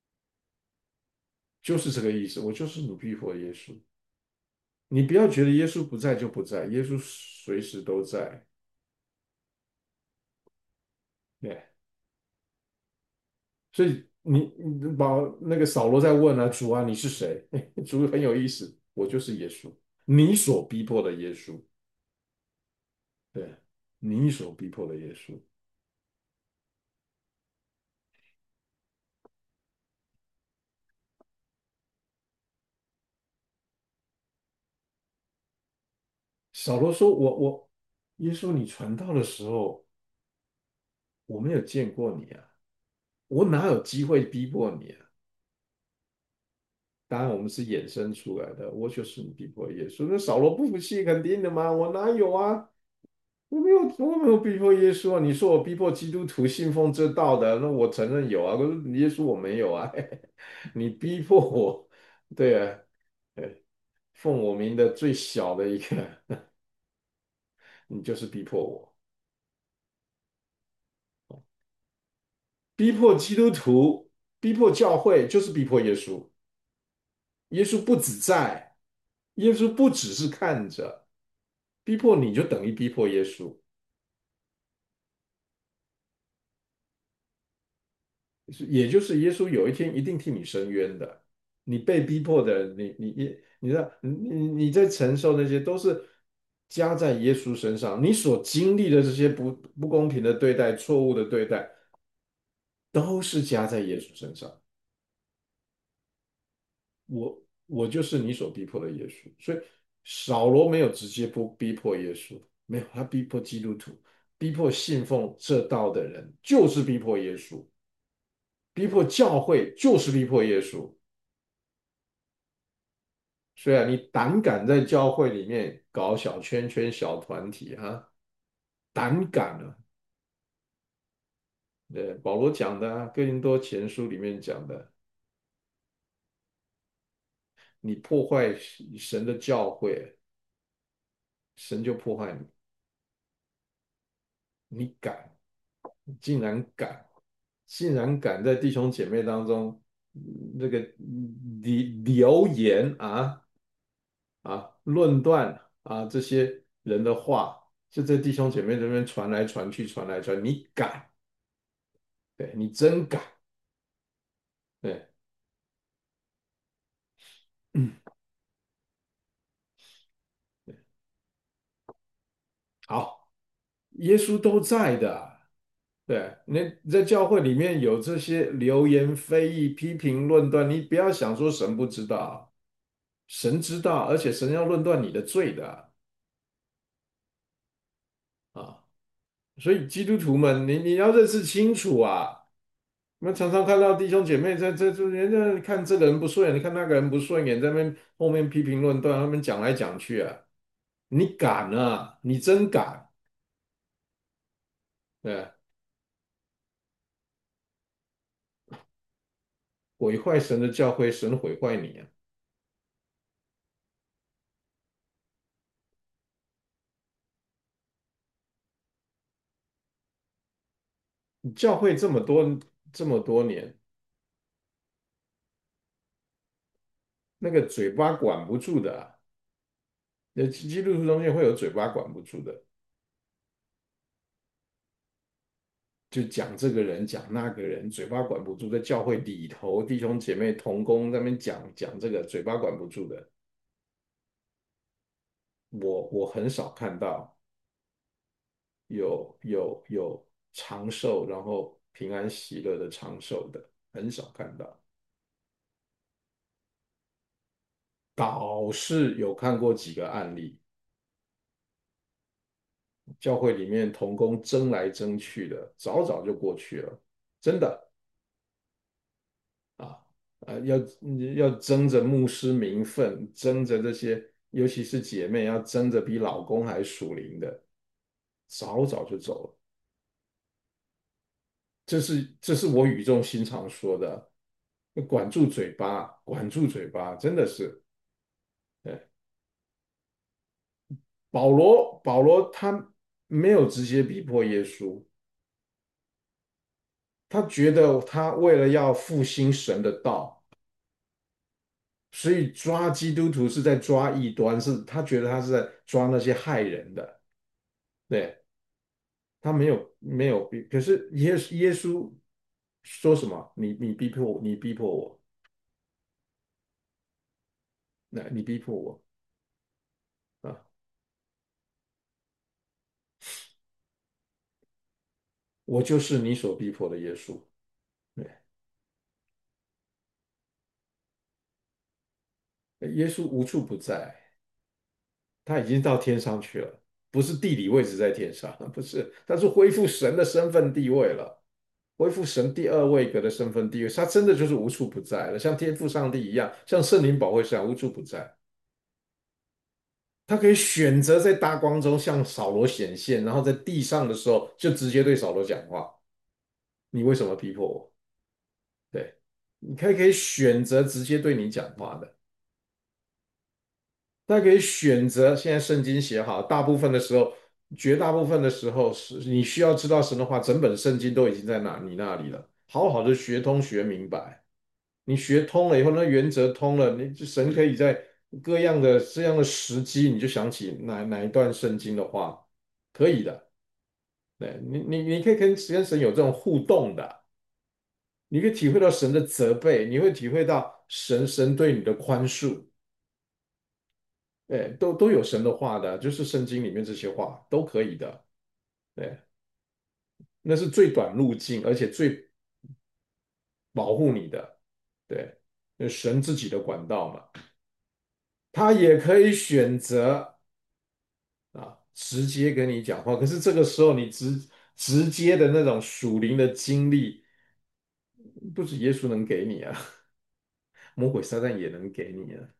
就是这个意思。我就是你逼迫的耶稣。你不要觉得耶稣不在就不在，耶稣随时都在。对，所以你把那个扫罗在问啊，主啊，你是谁？主很有意思，我就是耶稣，你所逼迫的耶稣。对，你所逼迫的耶稣。扫罗说：“我，耶稣，你传道的时候，我没有见过你啊，我哪有机会逼迫你啊？当然，我们是衍生出来的，我就是你逼迫耶稣。那扫罗不服气，肯定的嘛，我哪有啊？我没有逼迫耶稣啊！你说我逼迫基督徒信奉这道的，那我承认有啊。可是耶稣我没有啊，你逼迫我，对啊，奉我名的最小的一个，你就是逼迫我。”逼迫基督徒、逼迫教会，就是逼迫耶稣。耶稣不只在，耶稣不只是看着，逼迫你就等于逼迫耶稣，也就是耶稣有一天一定替你伸冤的。你被逼迫的，你知道，你在承受那些都是加在耶稣身上，你所经历的这些不公平的对待、错误的对待，都是加在耶稣身上。我就是你所逼迫的耶稣，所以扫罗没有直接逼迫耶稣，没有，他逼迫基督徒，逼迫信奉这道的人，就是逼迫耶稣，逼迫教会就是逼迫耶稣。虽然你胆敢在教会里面搞小圈圈、小团体啊，胆敢啊，对，保罗讲的啊，哥林多前书里面讲的，你破坏神的教会，神就破坏你，你敢，你竟然敢。竟然敢在弟兄姐妹当中那个流言论断这些人的话，就在弟兄姐妹这边传来传去，传来传，你敢？对你真敢？对，嗯，好，耶稣都在的。对，你在教会里面有这些流言蜚语、批评、论断，你不要想说神不知道，神知道，而且神要论断你的罪的啊。所以基督徒们，你要认识清楚啊！我们常常看到弟兄姐妹在人家看这个人不顺眼，你看那个人不顺眼，在那边后面批评论断，他们讲来讲去啊，你敢啊？你真敢？对，毁坏神的教会，神毁坏你啊！你教会这么多年，那个嘴巴管不住的啊，基督徒中间会有嘴巴管不住的。就讲这个人讲那个人，嘴巴管不住，在教会里头弟兄姐妹同工在那边讲这个，嘴巴管不住的，我很少看到有长寿，然后平安喜乐的长寿的，很少看到。倒是有看过几个案例，教会里面同工争来争去的，早早就过去了，真的。啊要争着牧师名分，争着这些，尤其是姐妹要争着比老公还属灵的，早早就走了。这是我语重心长说的，管住嘴巴，管住嘴巴，真的是。对，保罗他没有直接逼迫耶稣，他觉得他为了要复兴神的道，所以抓基督徒是在抓异端，是他觉得他是在抓那些害人的。对，他没有，可是耶稣说什么？你逼迫我，你逼迫我，那你逼迫我啊！我就是你所逼迫的耶稣。对，耶稣无处不在，他已经到天上去了，不是地理位置在天上，不是，他是恢复神的身份地位了，恢复神第二位格的身份地位，他真的就是无处不在了，像天父上帝一样，像圣灵保惠师一样无处不在。他可以选择在大光中向扫罗显现，然后在地上的时候就直接对扫罗讲话：“你为什么逼迫我？”对，你可以选择直接对你讲话的。他可以选择现在圣经写好，大部分的时候，绝大部分的时候是你需要知道神的话，整本圣经都已经在你那里了，好好的学通学明白。你学通了以后，那原则通了，你就神可以在各样的这样的时机，你就想起哪一段圣经的话，可以的。对你可以跟神有这种互动的，你可以体会到神的责备，你会体会到神对你的宽恕。哎，都有神的话的，就是圣经里面这些话都可以的。对，那是最短路径，而且最保护你的。对，那神自己的管道嘛，他也可以选择直接跟你讲话。可是这个时候，你直接的那种属灵的经历，不止耶稣能给你啊，魔鬼撒旦也能给你啊。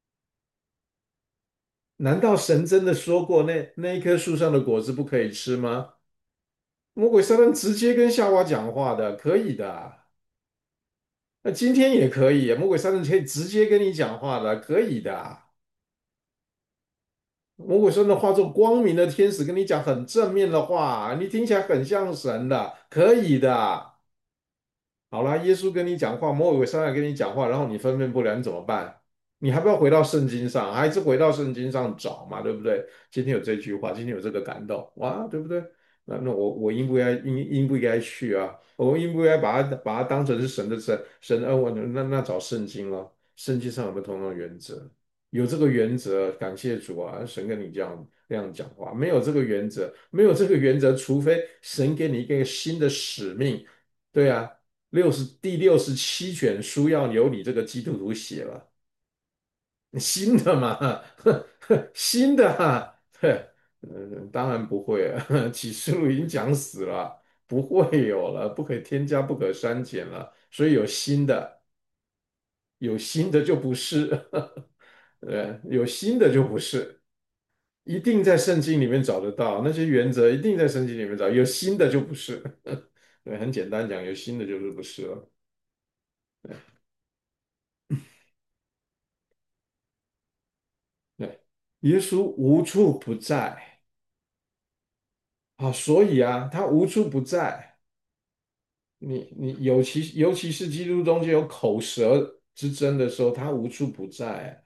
难道神真的说过那一棵树上的果子不可以吃吗？魔鬼撒旦直接跟夏娃讲话的，可以的。那今天也可以，魔鬼撒旦可以直接跟你讲话的，可以的。魔鬼撒旦化作光明的天使跟你讲很正面的话，你听起来很像神的，可以的。好啦，耶稣跟你讲话，魔鬼撒旦跟你讲话，然后你分辨不了，你怎么办？你还不要回到圣经上，还是回到圣经上找嘛，对不对？今天有这句话，今天有这个感动，哇，对不对？那我应不应该去啊？我应不应该把它当成是神恩我那找圣经了，圣经上有没有同样的原则？有这个原则，感谢主啊！神跟你这样讲话，没有这个原则，没有这个原则，除非神给你一个新的使命，对啊。第67卷书要由你这个基督徒写了，新的嘛，新的啊，对，当然不会了，启示录已经讲死了，不会有了，不可添加，不可删减了，所以有新的，有新的就不是，有新的就不是，一定在圣经里面找得到那些原则，一定在圣经里面找，有新的就不是，对，很简单讲，有新的就是不是了。对，耶稣无处不在啊，所以啊，他无处不在。你尤其是基督中间有口舌之争的时候，他无处不在。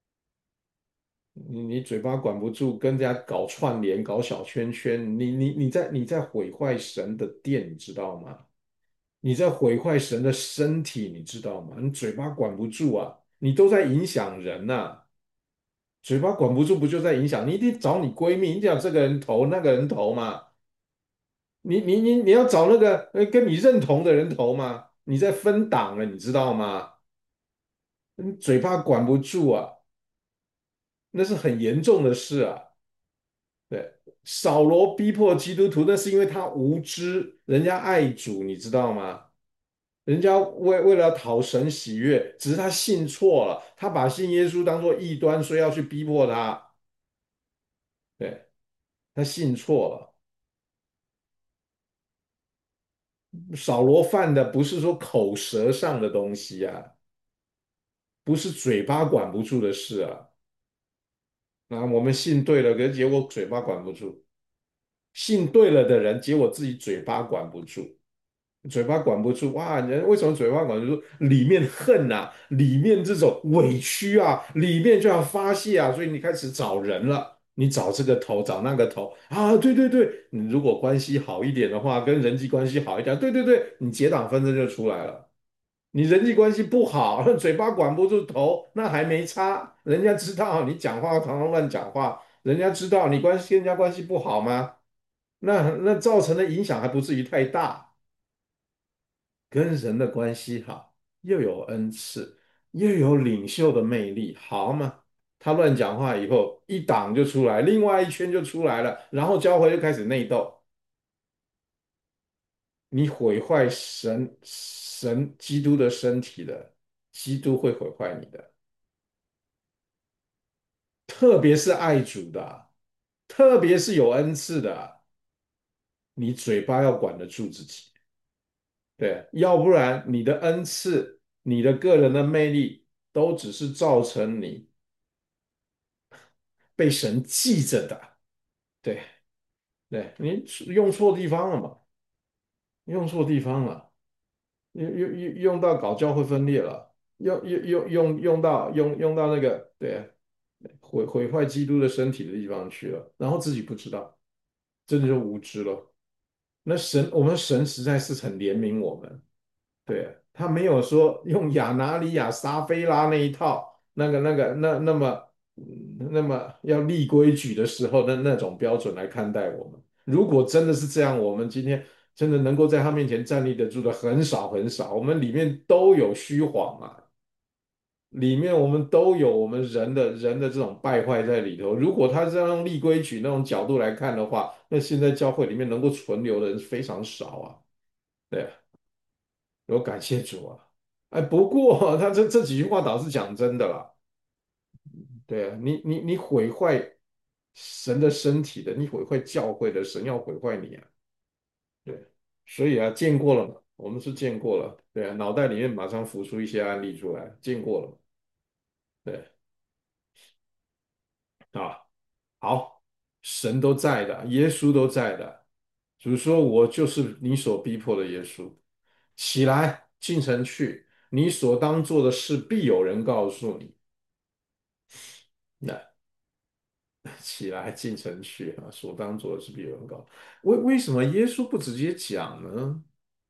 你嘴巴管不住，跟人家搞串联、搞小圈圈，你在毁坏神的殿，你知道吗？你在毁坏神的身体，你知道吗？你嘴巴管不住啊，你都在影响人呐、嘴巴管不住，不就在影响你？一定找你闺蜜，一定要这个人投那个人投嘛。你要找那个跟你认同的人投吗？你在分党了，你知道吗？你嘴巴管不住啊，那是很严重的事啊。对，扫罗逼迫基督徒，那是因为他无知，人家爱主，你知道吗？人家为了讨神喜悦，只是他信错了，他把信耶稣当作异端，所以要去逼迫他。对，他信错了。扫罗犯的不是说口舌上的东西啊，不是嘴巴管不住的事啊。那我们信对了，可是结果嘴巴管不住；信对了的人，结果自己嘴巴管不住，嘴巴管不住，哇！人为什么嘴巴管不住？里面恨啊，里面这种委屈啊，里面就要发泄啊，所以你开始找人了。 你找这个头，找那个头啊，对对对，你如果关系好一点的话，跟人际关系好一点，对对对，你结党纷争就出来了。你人际关系不好，嘴巴管不住头，那还没差。人家知道你讲话常常乱讲话，人家知道你跟人家关系不好吗？那造成的影响还不至于太大。跟人的关系好，又有恩赐，又有领袖的魅力，好嘛？他乱讲话以后，一党就出来，另外一圈就出来了，然后教会就开始内斗。你毁坏基督的身体的，基督会毁坏你的。特别是爱主的，特别是有恩赐的，你嘴巴要管得住自己，对，要不然你的恩赐、你的个人的魅力，都只是造成你被神记着的，对对，你用错地方了嘛，用错地方了，用到搞教会分裂了，用到那个对毁坏基督的身体的地方去了，然后自己不知道，真的就无知了。那我们神实在是很怜悯我们，对，他没有说用亚拿里亚撒菲拉那一套，那么要立规矩的时候的那种标准来看待我们。如果真的是这样，我们今天真的能够在他面前站立得住的很少很少，我们里面都有虚谎啊，里面我们都有我们人的这种败坏在里头。如果他是要用立规矩那种角度来看的话，那现在教会里面能够存留的人非常少啊。对啊，有感谢主啊。哎，不过他这几句话倒是讲真的啦。对啊，你毁坏神的身体的，你毁坏教会的，神要毁坏你啊。对，所以啊，见过了嘛，我们是见过了。对啊，脑袋里面马上浮出一些案例出来，见过了嘛。对啊，好，神都在的，耶稣都在的。主说：“我就是你所逼迫的耶稣，起来，进城去，你所当做的事必有人告诉你。”那起来，进城去啊，所当做的事必有人告诉为什么耶稣不直接讲呢？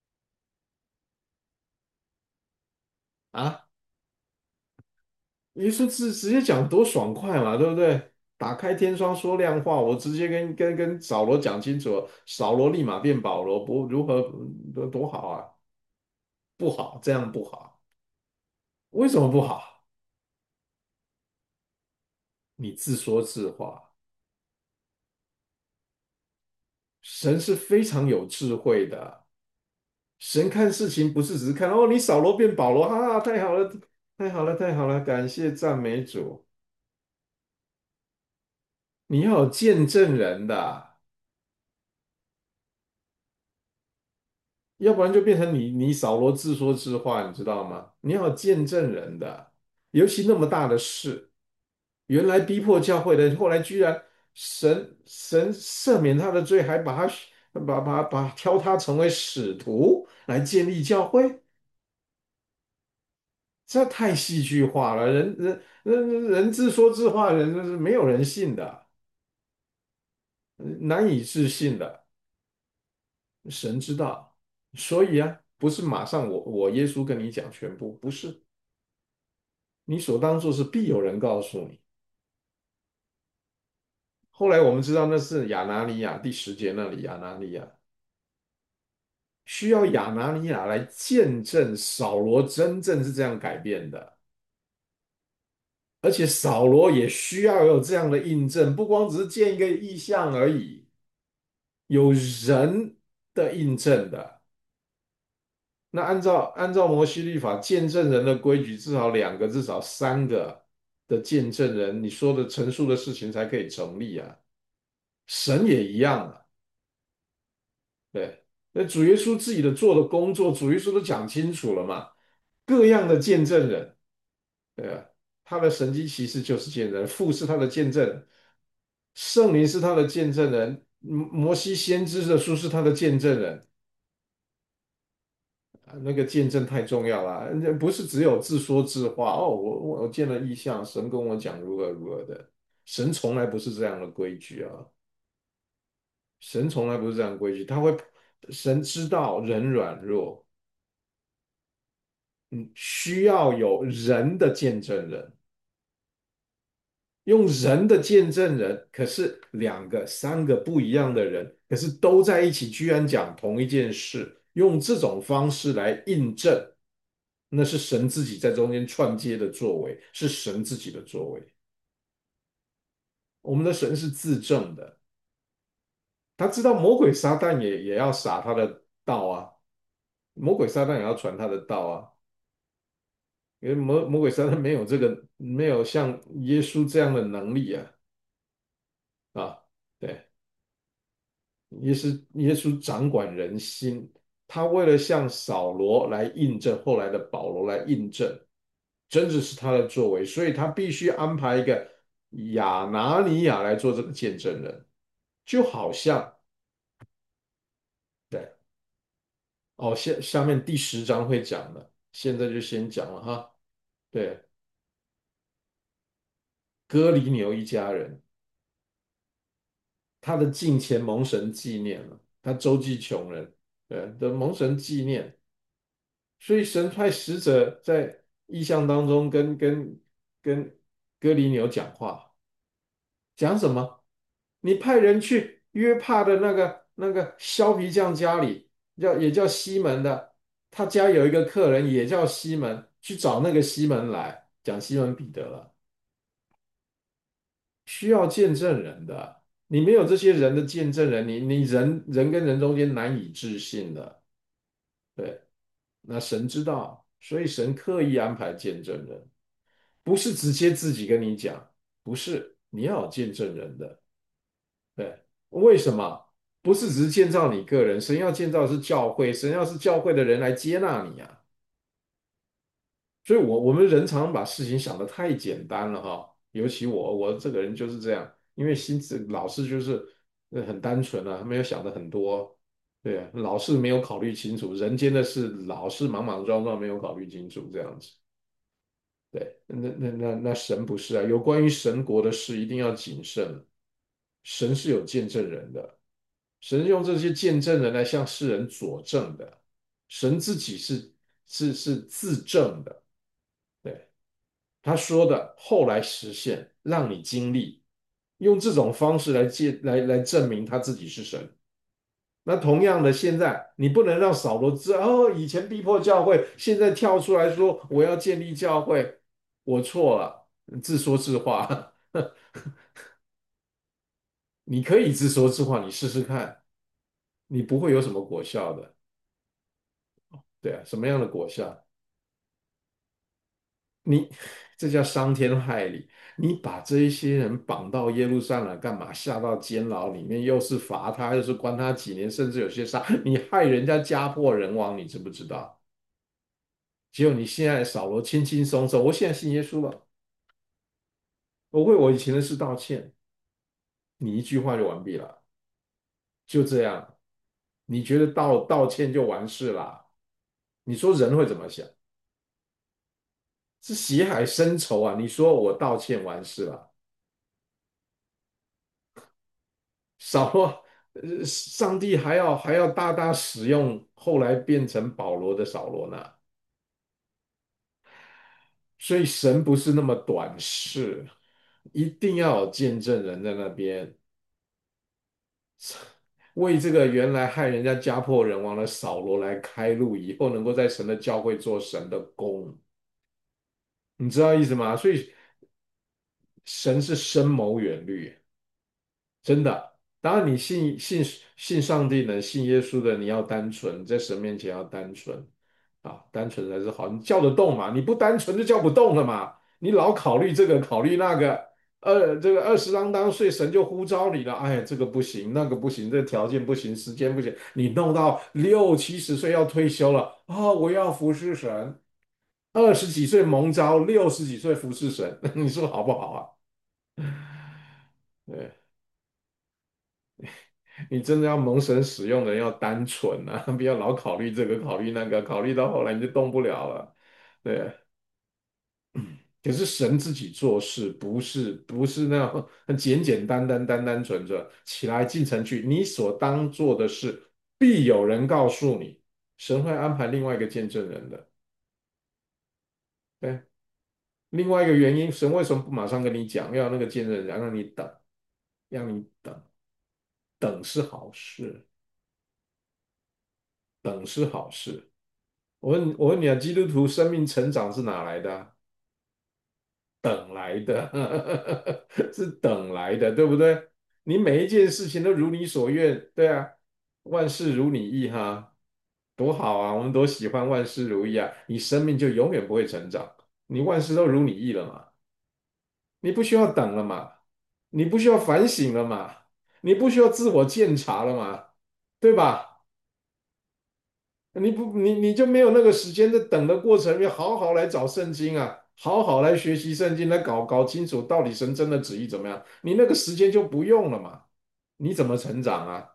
啊，耶稣直接讲多爽快嘛，对不对？打开天窗说亮话，我直接跟扫罗讲清楚了，扫罗立马变保罗，不如何多好啊？不好，这样不好，为什么不好？你自说自话，神是非常有智慧的，神看事情不是只是看哦，你扫罗变保罗，哈哈，太好了，太好了，太好了，感谢赞美主。你要有见证人的，要不然就变成你扫罗自说自话，你知道吗？你要有见证人的，尤其那么大的事，原来逼迫教会的，后来居然神赦免他的罪，还把挑他成为使徒来建立教会，这太戏剧化了，人自说自话，人是没有人信的，难以置信的。神知道，所以啊，不是马上我耶稣跟你讲全部，不是，你所当做是必有人告诉你。后来我们知道那是亚拿尼亚第10节那里，亚拿尼亚需要亚拿尼亚来见证扫罗真正是这样改变的，而且扫罗也需要有这样的印证，不光只是见一个意象而已，有人的印证的。那按照摩西律法，见证人的规矩，至少2个，至少3个的见证人，你说的陈述的事情才可以成立啊。神也一样啊，对。那主耶稣自己的做的工作，主耶稣都讲清楚了嘛，各样的见证人，对吧？他的神迹奇事就是见证人，父是他的见证人，圣灵是他的见证人，摩西先知的书是他的见证人。那个见证太重要了，那不是只有自说自话哦。我见了异象，神跟我讲如何如何的。 神从来不是这样的规矩啊，神从来不是这样的规矩，神知道人软弱，需要有人的见证人。用人的见证人，可是两个、三个不一样的人，可是都在一起，居然讲同一件事，用这种方式来印证，那是神自己在中间串接的作为，是神自己的作为。我们的神是自证的，他知道魔鬼撒旦也要撒他的道啊，魔鬼撒旦也要传他的道啊，因为魔鬼撒旦没有像耶稣这样的能力啊啊，对。耶稣掌管人心，他为了向扫罗来印证，后来的保罗来印证，真的是他的作为，所以他必须安排一个亚拿尼亚来做这个见证人，就好像对哦，下面第10章会讲的，现在就先讲了哈。对，哥尼流一家人，他的敬虔蒙神纪念了，他周济穷人，对，的蒙神纪念。所以神派使者在异象当中跟哥尼流讲话，讲什么？你派人去约帕的那个削皮匠家里，也叫西门的，他家有一个客人也叫西门，去找那个西门来，讲西门彼得了，需要见证人的。你没有这些人的见证人，你人跟人中间难以置信的。对，那神知道，所以神刻意安排见证人。不是直接自己跟你讲，不是，你要有见证人的。对，为什么？不是只是建造你个人，神要建造的是教会，神要是教会的人来接纳你啊。所以我们人常常把事情想得太简单了哈，尤其我这个人就是这样，因为心智老是就是很单纯啊，没有想的很多，对啊，老是没有考虑清楚，人间的事老是莽莽撞撞，没有考虑清楚这样子。对，那神不是啊，有关于神国的事一定要谨慎。神是有见证人的，神用这些见证人来向世人佐证的，神自己是自证的。对，他说的后来实现，让你经历，用这种方式来证明他自己是神。那同样的，现在你不能让扫罗知道，哦，以前逼迫教会，现在跳出来说我要建立教会，我错了，自说自话。你可以自说自话，你试试看，你不会有什么果效的。对啊，什么样的果效？你这叫伤天害理。你把这一些人绑到耶路撒冷干嘛？下到监牢里面，又是罚他，又是关他几年，甚至有些杀，你害人家家破人亡，你知不知道？结果你现在扫罗轻轻松松，我现在信耶稣了，我为我以前的事道歉，你一句话就完毕了，就这样，你觉得道歉就完事了？你说人会怎么想？是血海深仇啊！你说我道歉完事了，扫罗，上帝还要大大使用后来变成保罗的扫罗呢，所以神不是那么短视，一定要有见证人在那边。为这个原来害人家家破人亡的扫罗来开路，以后能够在神的教会做神的工，你知道意思吗？所以神是深谋远虑，真的。当然，你信上帝的，信耶稣的，你要单纯，在神面前要单纯啊，单纯才是好。你叫得动嘛？你不单纯就叫不动了嘛？你老考虑这个，考虑那个，这个20啷当岁，神就呼召你了。哎，这个不行，那个不行，这个条件不行，时间不行，你弄到60、70岁要退休了啊，我要服侍神。20几岁蒙召，60几岁服侍神，你说好不好啊？对。你真的要蒙神使用的人要单纯啊，不要老考虑这个考虑那个，考虑到后来你就动不了了。对， 可是神自己做事不是那样很简简单单、单单纯纯起来进城去，你所当做的事，必有人告诉你，神会安排另外一个见证人的。对，另外一个原因，神为什么不马上跟你讲，要有那个见证人，让你等，让你等，等是好事，等是好事。我问你啊，基督徒生命成长是哪来的啊？等来的，是等来的，对不对？你每一件事情都如你所愿，对啊，万事如你意哈，多好啊！我们多喜欢万事如意啊，你生命就永远不会成长，你万事都如你意了嘛，你不需要等了嘛，你不需要反省了嘛，你不需要自我鉴察了嘛，对吧？你就没有那个时间在等的过程，要好好来找圣经啊，好好来学习圣经，来搞清楚到底神真的旨意怎么样。你那个时间就不用了嘛，你怎么成长啊？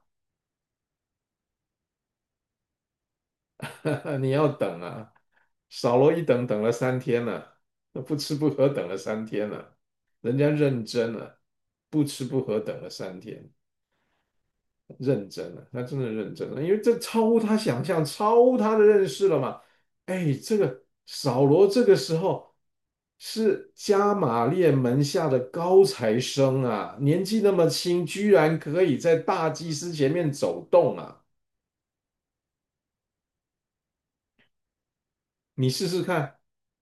你要等啊。扫罗一等等了3天了，不吃不喝等了3天了，人家认真了，不吃不喝等了3天。认真了，他真的认真了，因为这超乎他想象，超乎他的认识了嘛。哎，这个扫罗这个时候是加玛列门下的高材生啊，年纪那么轻，居然可以在大祭司前面走动啊！你试试看，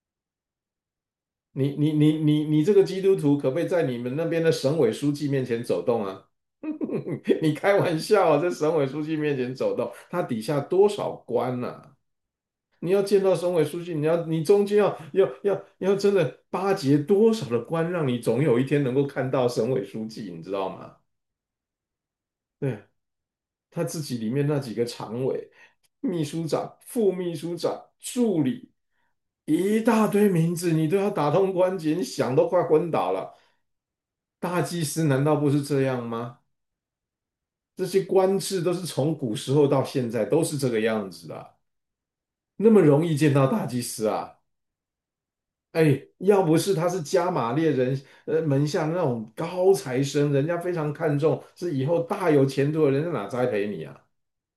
你这个基督徒可不可以在你们那边的省委书记面前走动啊？你开玩笑啊，在省委书记面前走动，他底下多少官呐？你要见到省委书记，你中间要真的巴结多少的官，让你总有一天能够看到省委书记，你知道吗？对，他自己里面那几个常委、秘书长、副秘书长、助理，一大堆名字，你都要打通关节，你想都快昏倒了。大祭司难道不是这样吗？这些官制都是从古时候到现在都是这个样子的，那么容易见到大祭司啊？哎，要不是他是加玛列人门下的那种高材生，人家非常看重，是以后大有前途的人，家哪栽培你啊？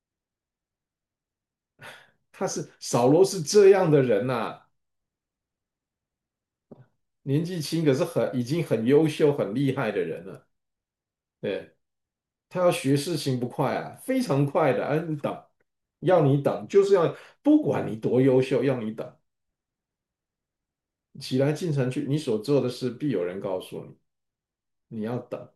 他是扫罗是这样的人呐、年纪轻可是已经很优秀、很厉害的人了。对，他要学事情不快啊，非常快的。哎，你等，要你等，就是要不管你多优秀，要你等，起来进城去，你所做的事必有人告诉你，你要等。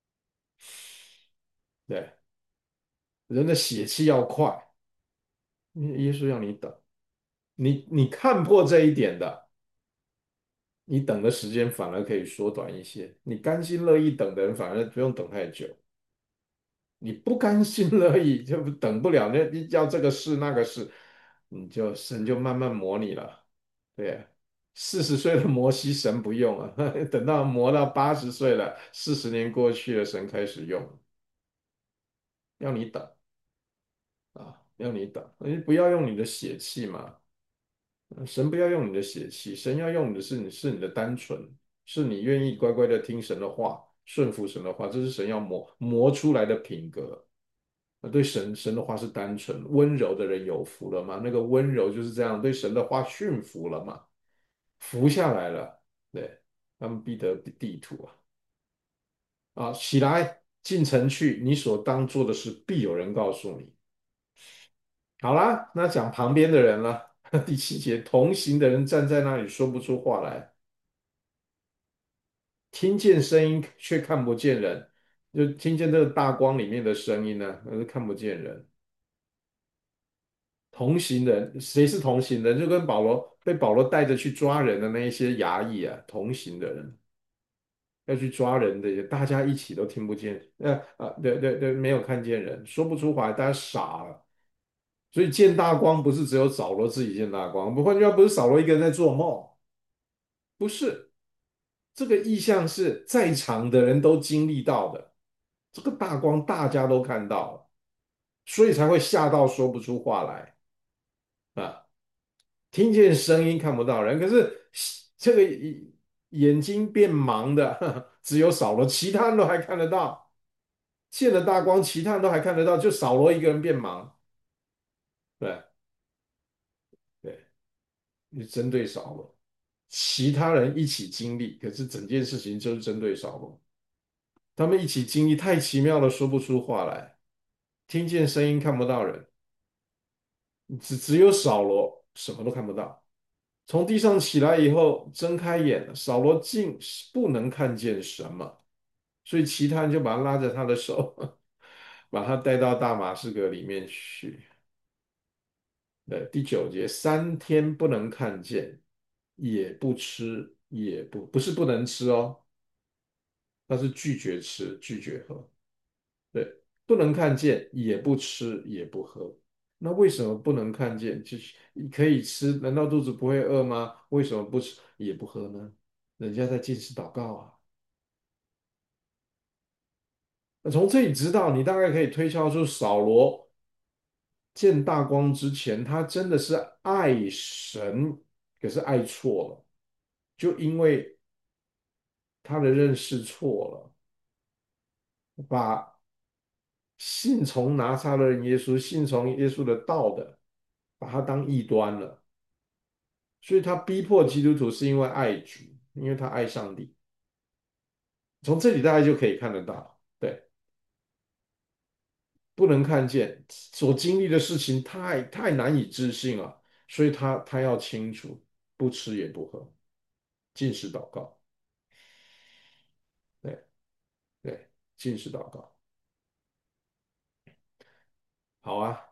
对，人的血气要快，耶稣要你等。你看破这一点的，你等的时间反而可以缩短一些。你甘心乐意等的人，反而不用等太久。你不甘心乐意，就等不了，那你要这个事那个事，神就慢慢磨你了。对呀，40岁的摩西神不用啊，等到磨到80岁了，40年过去了，神开始用，要你等啊，要你等，你不要用你的血气嘛。神不要用你的血气，神要用的是你的单纯，是你愿意乖乖的听神的话，顺服神的话，这是神要磨出来的品格。对神的话是单纯温柔的人有福了嘛？那个温柔就是这样，对神的话驯服了嘛？服下来了，对，他们必得地土啊！啊，起来进城去，你所当做的事必有人告诉你。好啦，那讲旁边的人了。第7节，同行的人站在那里说不出话来，听见声音却看不见人，就听见这个大光里面的声音呢，可是看不见人。同行人，谁是同行人？就跟被保罗带着去抓人的那一些衙役啊，同行的人要去抓人的，大家一起都听不见，对对对，没有看见人，说不出话来，大家傻了。所以见大光不是只有扫罗自己见大光，换句话不是扫罗一个人在做梦，不是，这个意象是在场的人都经历到的，这个大光大家都看到了，所以才会吓到说不出话来啊。听见声音看不到人，可是这个眼睛变盲的只有扫罗，其他人都还看得到，见了大光，其他人都还看得到，就扫罗一个人变盲。对对，你针对扫罗，其他人一起经历，可是整件事情就是针对扫罗。他们一起经历太奇妙了，说不出话来，听见声音看不到人，只有扫罗什么都看不到。从地上起来以后，睁开眼，扫罗竟不能看见什么，所以其他人就把他拉着他的手，把他带到大马士革里面去。第9节，3天不能看见，也不吃，不是不能吃哦，他是拒绝吃，拒绝喝。对，不能看见，也不吃，也不喝。那为什么不能看见？就是可以吃，难道肚子不会饿吗？为什么不吃也不喝呢？人家在禁食祷告啊。那从这里知道，你大概可以推敲出扫罗见大光之前，他真的是爱神，可是爱错了，就因为他的认识错了，把信从拿撒勒人耶稣、信从耶稣的道的，把他当异端了。所以他逼迫基督徒是因为爱主，因为他爱上帝。从这里大家就可以看得到，对，不能看见所经历的事情太难以置信了，所以他要清楚，不吃也不喝，禁食祷告，对对，禁食祷告，好啊，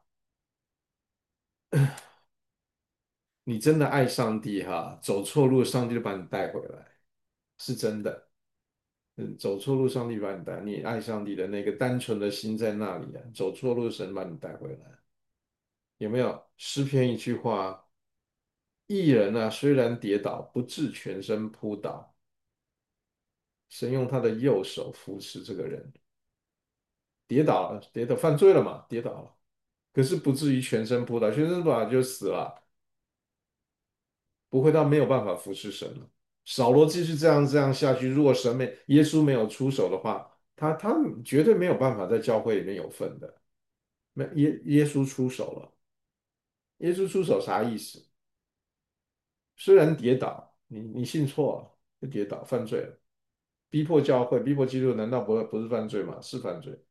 你真的爱上帝哈，走错路，上帝就把你带回来，是真的。走错路，上帝把你带，你爱上帝的那个单纯的心在那里啊，走错路，神把你带回来。有没有诗篇一句话？艺人啊，虽然跌倒，不至全身扑倒，神用他的右手扶持这个人。跌倒了，跌倒犯罪了嘛？跌倒了，可是不至于全身扑倒，全身扑倒就死了，不会到没有办法服侍神了。扫罗继续这样下去，如果耶稣没有出手的话，他绝对没有办法在教会里面有份的。耶稣出手了，耶稣出手啥意思？虽然跌倒，你信错了，就跌倒犯罪了，逼迫教会，逼迫基督，难道不是犯罪吗？是犯罪，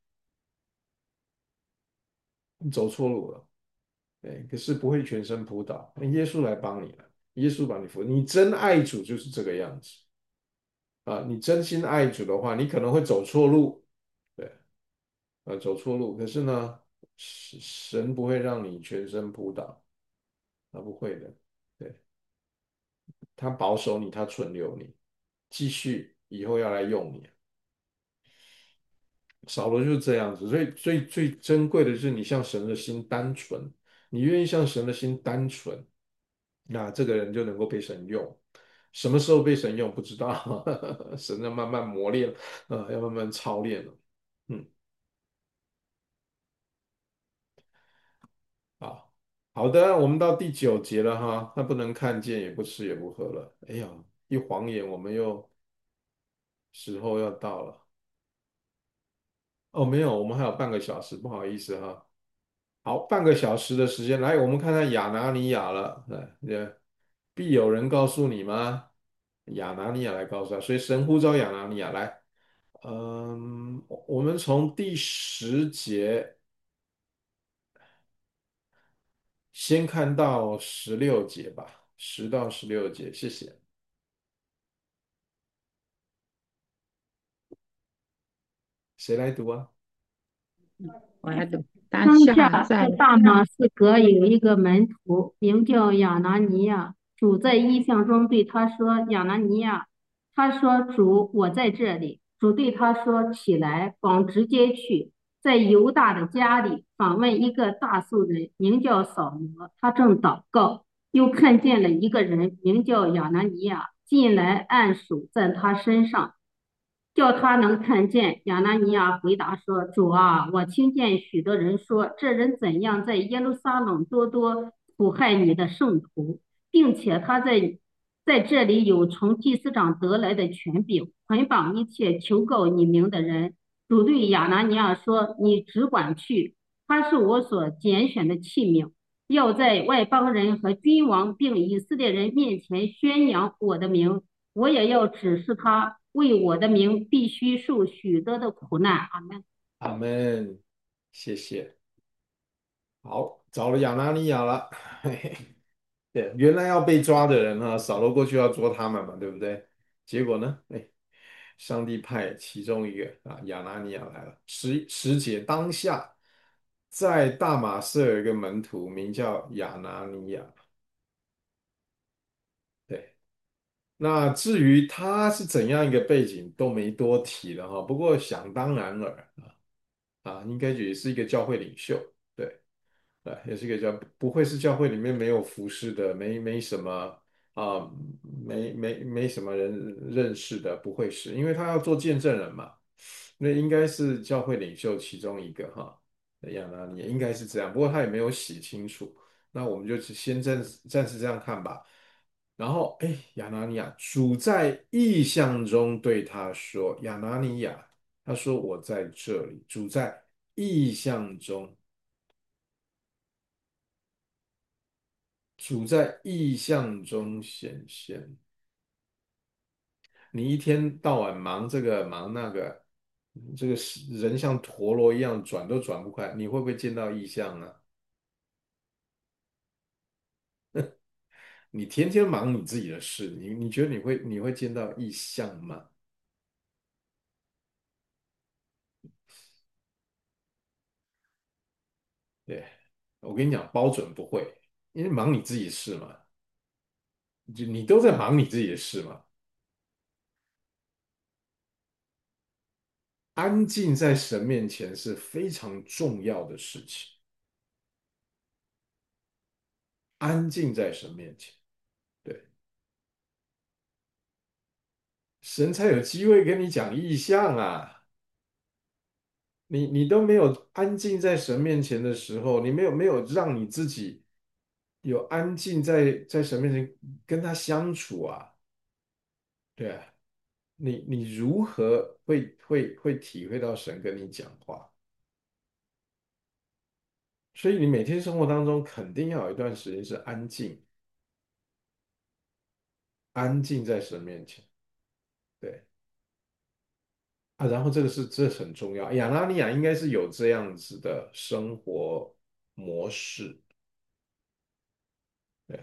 你走错路了，对，可是不会全身扑倒，那耶稣来帮你了，耶稣把你扶，你真爱主就是这个样子啊，你真心爱主的话，你可能会走错路，对，走错路，可是呢，神不会让你全身扑倒，他不会的，对，他保守你，他存留你，继续以后要来用你。扫罗就是这样子，所以最珍贵的是你向神的心单纯，你愿意向神的心单纯，那这个人就能够被神用。什么时候被神用不知道，神要慢慢磨练，要慢慢操练了。嗯，啊，好的，我们到第9节了哈，他不能看见，也不吃，也不喝了。哎呀，一晃眼我们又时候要到了。哦，没有，我们还有半个小时，不好意思哈。好，半个小时的时间，来，我们看看亚拿尼亚了。必有人告诉你吗？亚拿尼亚来告诉他，所以神呼召亚拿尼亚来。我们从第10节先看到16节吧，10到16节，谢谢。谁来读啊？ 我还懂。当当下在下在大马士革有一个门徒，名叫亚拿尼亚。主在异象中对他说：“亚拿尼亚。”他说：“主，我在这里。”主对他说：“起来，往直接去，在犹大的家里访问一个大数人，名叫扫罗。他正祷告，又看见了一个人，名叫亚拿尼亚，进来按手在他身上。”叫他能看见。亚拿尼亚回答说：“主啊，我听见许多人说，这人怎样在耶路撒冷多多苦害你的圣徒，并且他在在这里有从祭司长得来的权柄，捆绑一切求告你名的人。主对亚拿尼亚说：“你只管去，他是我所拣选的器皿，要在外邦人和君王并以色列人面前宣扬我的名。我也要指示他，为我的名必须受许多的苦难。”阿门。 阿门，谢谢。好，找了亚拿尼亚了。嘿嘿，对，原来要被抓的人啊，扫罗过去要捉他们嘛，对不对？结果呢，哎，上帝派其中一个亚拿尼亚来了。时节当下，在大马色有一个门徒，名叫亚拿尼亚。对，那至于他是怎样一个背景都没多提了哈。不过想当然尔应该也是一个教会领袖。对。也是一个不会是教会里面没有服侍的，没什么啊、没什么人认识的，不会是，因为他要做见证人嘛，那应该是教会领袖其中一个哈，亚拿尼亚应该是这样，不过他也没有写清楚，那我们就先暂时这样看吧。然后，哎，亚拿尼亚，主在异象中对他说：“亚拿尼亚，他说我在这里。”主在异象中。主在异象中显现。你一天到晚忙这个忙那个，这个人像陀螺一样转都转不快，你会不会见到异象呢？你天天忙你自己的事，你觉得你会见到异象吗？对，我跟你讲，包准不会，因为忙你自己的事嘛，就你都在忙你自己的事嘛。安静在神面前是非常重要的事情，安静在神面前。对。神才有机会跟你讲异象啊！你都没有安静在神面前的时候，你没有让你自己有安静在神面前跟他相处啊，对啊，你如何会体会到神跟你讲话？所以你每天生活当中肯定要有一段时间是安静，安静在神面前，对然后这很重要，亚拿尼亚应该是有这样子的生活模式。对。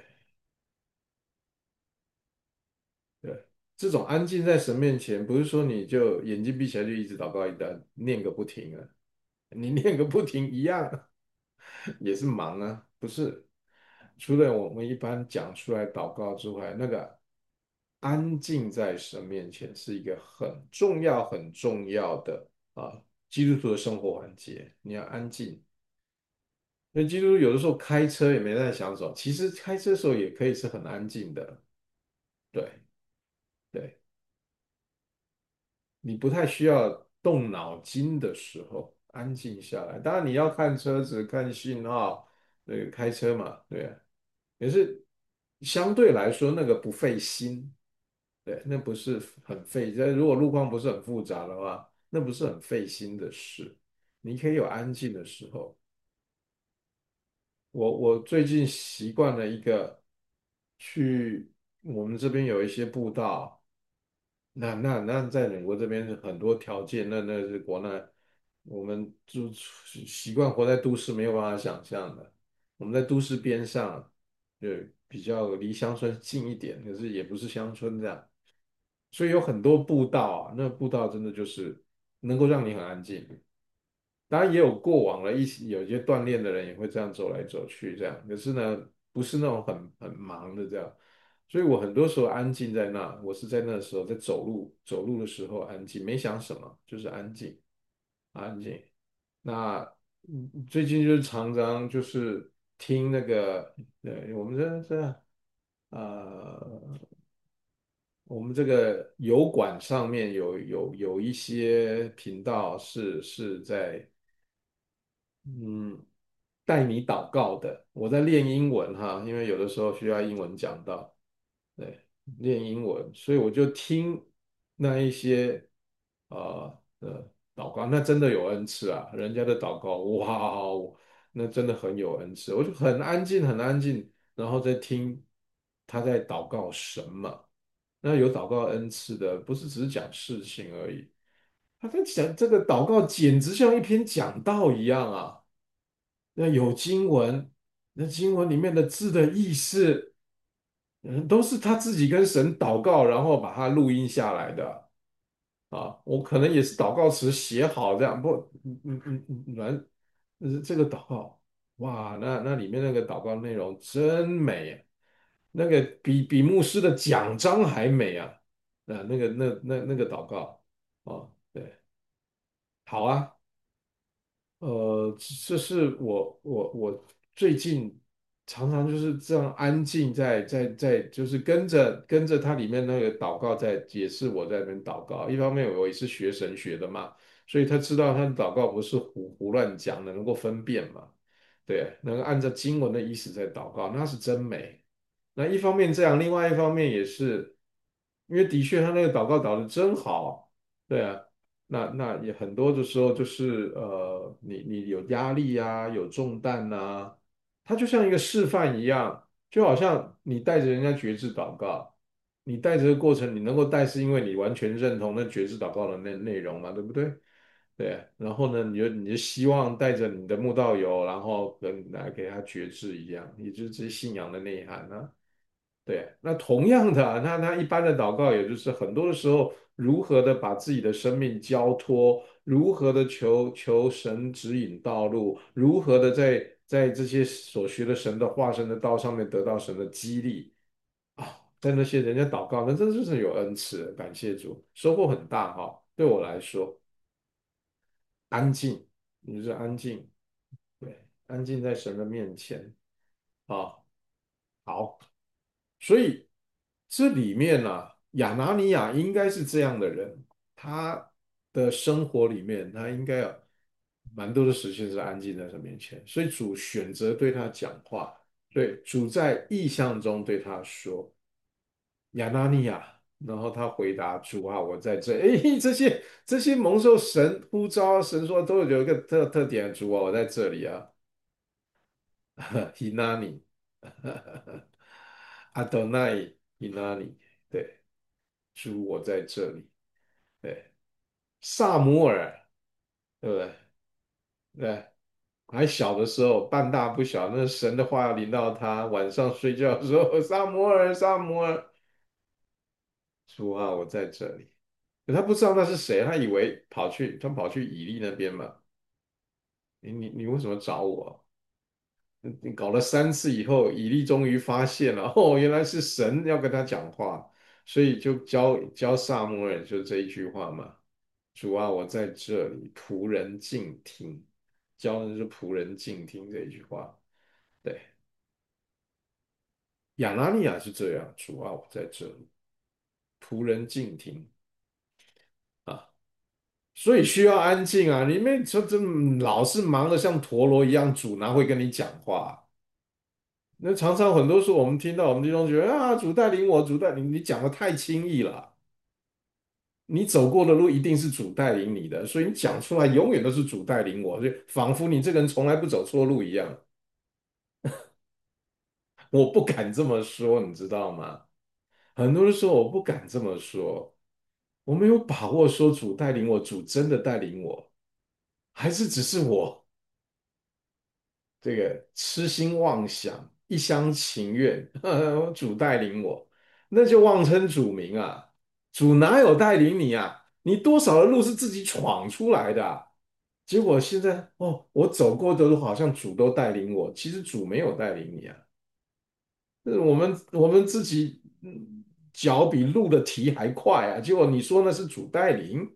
对，这种安静在神面前，不是说你就眼睛闭起来就一直祷告一段，念个不停啊，你念个不停一样，也是忙啊，不是？除了我们一般讲出来祷告之外，那个安静在神面前是一个很重要、很重要的基督徒的生活环节。你要安静，因为基督徒有的时候开车也没在想什么，其实开车的时候也可以是很安静的，对对。你不太需要动脑筋的时候，安静下来。当然你要看车子、看信号，开车嘛，对啊，也是相对来说那个不费心，对，那不是很费。如果路况不是很复杂的话，那不是很费心的事。你可以有安静的时候。我最近习惯了一个去我们这边有一些步道。那在美国这边是很多条件，那是国内我们就习惯活在都市，没有办法想象的。我们在都市边上，就比较离乡村近一点，可是也不是乡村这样，所以有很多步道那步道真的就是能够让你很安静。当然也有过往了有一些锻炼的人也会这样走来走去这样，可是呢，不是那种很忙的这样，所以我很多时候安静在那，我是在那时候在走路的时候安静，没想什么，就是安静安静。那最近就是常常就是听那个，我们呃，我们这个油管上面有一些频道是在。嗯，带你祷告的，我在练英文哈，因为有的时候需要英文讲到，对， 练英文，所以我就听那一些祷告，那真的有恩赐啊，人家的祷告，哇哦，那真的很有恩赐，我就很安静很安静，然后再听他在祷告什么。那有祷告恩赐的，不是只是讲事情而已，他在讲这个祷告简直像一篇讲道一样啊。那有经文，那经文里面的字的意思。都是他自己跟神祷告，然后把它录音下来的啊。我可能也是祷告词写好这样，不，这个祷告，哇，那里面那个祷告内容真美啊，那个比牧师的讲章还美啊。那个祷告，哦，对，好啊。这是我最近常常就是这样安静在，就是跟着它里面那个祷告在解释，我在那边祷告。一方面我也是学神学的嘛，所以他知道他的祷告不是胡乱讲的，能够分辨嘛。对，能够按照经文的意思在祷告，那是真美。那一方面这样，另外一方面也是，因为的确他那个祷告祷的真好。对啊。那也很多的时候就是你有压力呀、有重担呐、它就像一个示范一样，就好像你带着人家觉知祷告，你带着的过程，你能够带是因为你完全认同那觉知祷告的内容嘛，对不对？对，然后呢，你就希望带着你的慕道友，然后来给他觉知一样，也就是这些信仰的内涵啊。对，那同样的啊，那一般的祷告，也就是很多的时候，如何的把自己的生命交托，如何的求神指引道路，如何的在这些所学的神的化身的道上面得到神的激励啊，在那些人家祷告，那真的是有恩赐，感谢主，收获很大哈。对我来说，安静，你就是安静，对，安静在神的面前啊。好。所以这里面呢、亚拿尼亚应该是这样的人，他的生活里面，他应该有蛮多的时间是安静在神面前，所以主选择对他讲话，对，主在意象中对他说：“亚拿尼亚。”然后他回答：“主啊，我在这。”诶，这些蒙受神呼召，神说都有一个特点，主啊，我在这里啊。Hinani，阿多奈 Hinani，对，主我在这里，对，萨姆尔，对不对？对，还小的时候，半大不小，那神的话要临到他，晚上睡觉的时候，萨姆尔，萨姆尔，主啊，我在这里。可他不知道那是谁，他以为他跑去以利那边嘛。你为什么找我？你搞了3次以后，以利终于发现了，哦，原来是神要跟他讲话，所以就教萨母尔就这一句话嘛：主啊，我在这里，仆人静听。教的是仆人静听这一句话。对，亚拿尼亚是这样，主啊，我在这里，仆人静听啊，所以需要安静啊，你们说这老是忙得像陀螺一样，主哪会跟你讲话？那常常很多时候我们听到我们弟兄觉得啊，主带领我，主带领你讲的太轻易了。你走过的路一定是主带领你的，所以你讲出来永远都是主带领我，就仿佛你这个人从来不走错路一样。我不敢这么说，你知道吗？很多的时候我不敢这么说，我没有把握说主带领我，主真的带领我，还是只是我这个痴心妄想、一厢情愿，主带领我，那就妄称主名啊！主哪有带领你啊？你多少的路是自己闯出来的啊。结果现在哦，我走过的路好像主都带领我，其实主没有带领你啊。我们自己脚比路的蹄还快啊，结果你说那是主带领，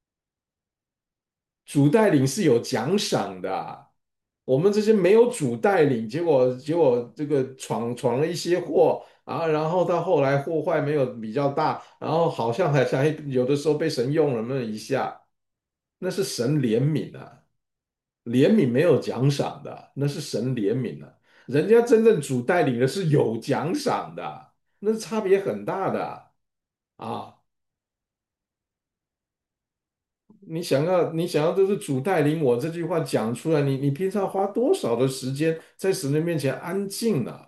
主带领是有奖赏的啊。我们这些没有主带领，结果这个闯了一些祸啊，然后到后来祸害没有比较大，然后好像还有的时候被神用了那么一下，那是神怜悯啊。怜悯没有奖赏的，那是神怜悯啊。人家真正主带领的是有奖赏的， 那差别很大的啊！你想要就是主带领我这句话讲出来，你平常花多少的时间在神的面前安静呢？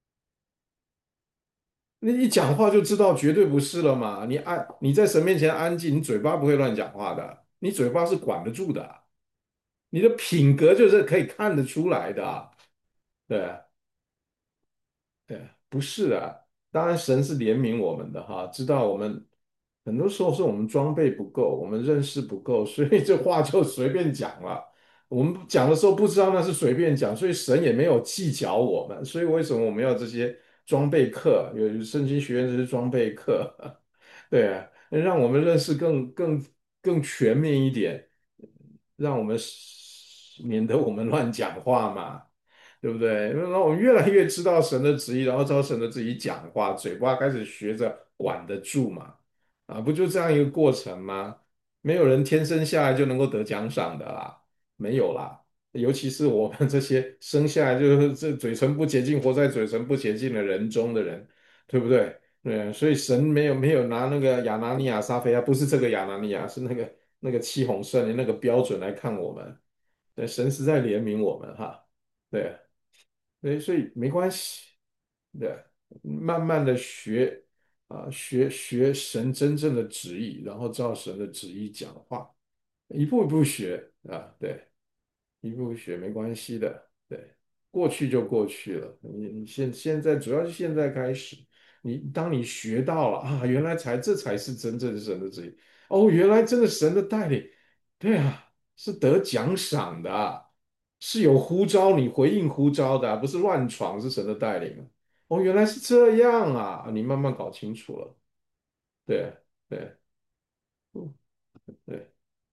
你一讲话就知道绝对不是了嘛！你在神面前安静，你嘴巴不会乱讲话的，你嘴巴是管得住的，你的品格就是可以看得出来的，对。对，不是的，当然神是怜悯我们的哈，知道我们很多时候是我们装备不够，我们认识不够，所以这话就随便讲了。我们讲的时候不知道那是随便讲，所以神也没有计较我们。所以为什么我们要这些装备课？有圣经学院这些装备课，对啊，让我们认识更全面一点，让我们免得我们乱讲话嘛。对不对？然后我们越来越知道神的旨意，然后照神的旨意讲话，嘴巴开始学着管得住嘛，啊，不就这样一个过程吗？没有人天生下来就能够得奖赏的啦，没有啦。尤其是我们这些生下来就是这嘴唇不洁净，活在嘴唇不洁净的人中的人，对不对？对，所以神没有拿那个亚拿尼亚撒菲亚，不是这个亚拿尼亚，是那个七红圣灵那个标准来看我们。对，神实在怜悯我们哈。对。所以没关系的，慢慢的学学神真正的旨意，然后照神的旨意讲话，一步一步学啊，对，一步步学没关系的，对，过去就过去了，你现在主要是现在开始，当你学到了啊，原来这才是真正神的旨意，哦，原来真的神的带领，对啊，是得奖赏的啊，是有呼召你回应呼召的啊，不是乱闯，是神的带领啊。哦，原来是这样啊，你慢慢搞清楚了，对对，嗯对，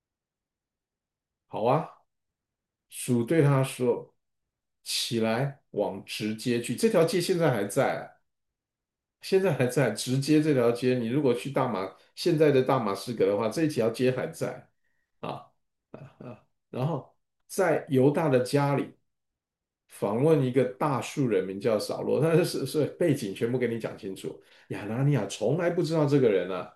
好啊。鼠对他说：“起来，往直街去。这条街现在还在啊，现在还在。直街这条街，你如果去现在的大马士革的话，这条街还在啊然后在犹大的家里访问一个大树人，名叫扫罗，但是背景全部给你讲清楚。亚拿尼亚从来不知道这个人啊，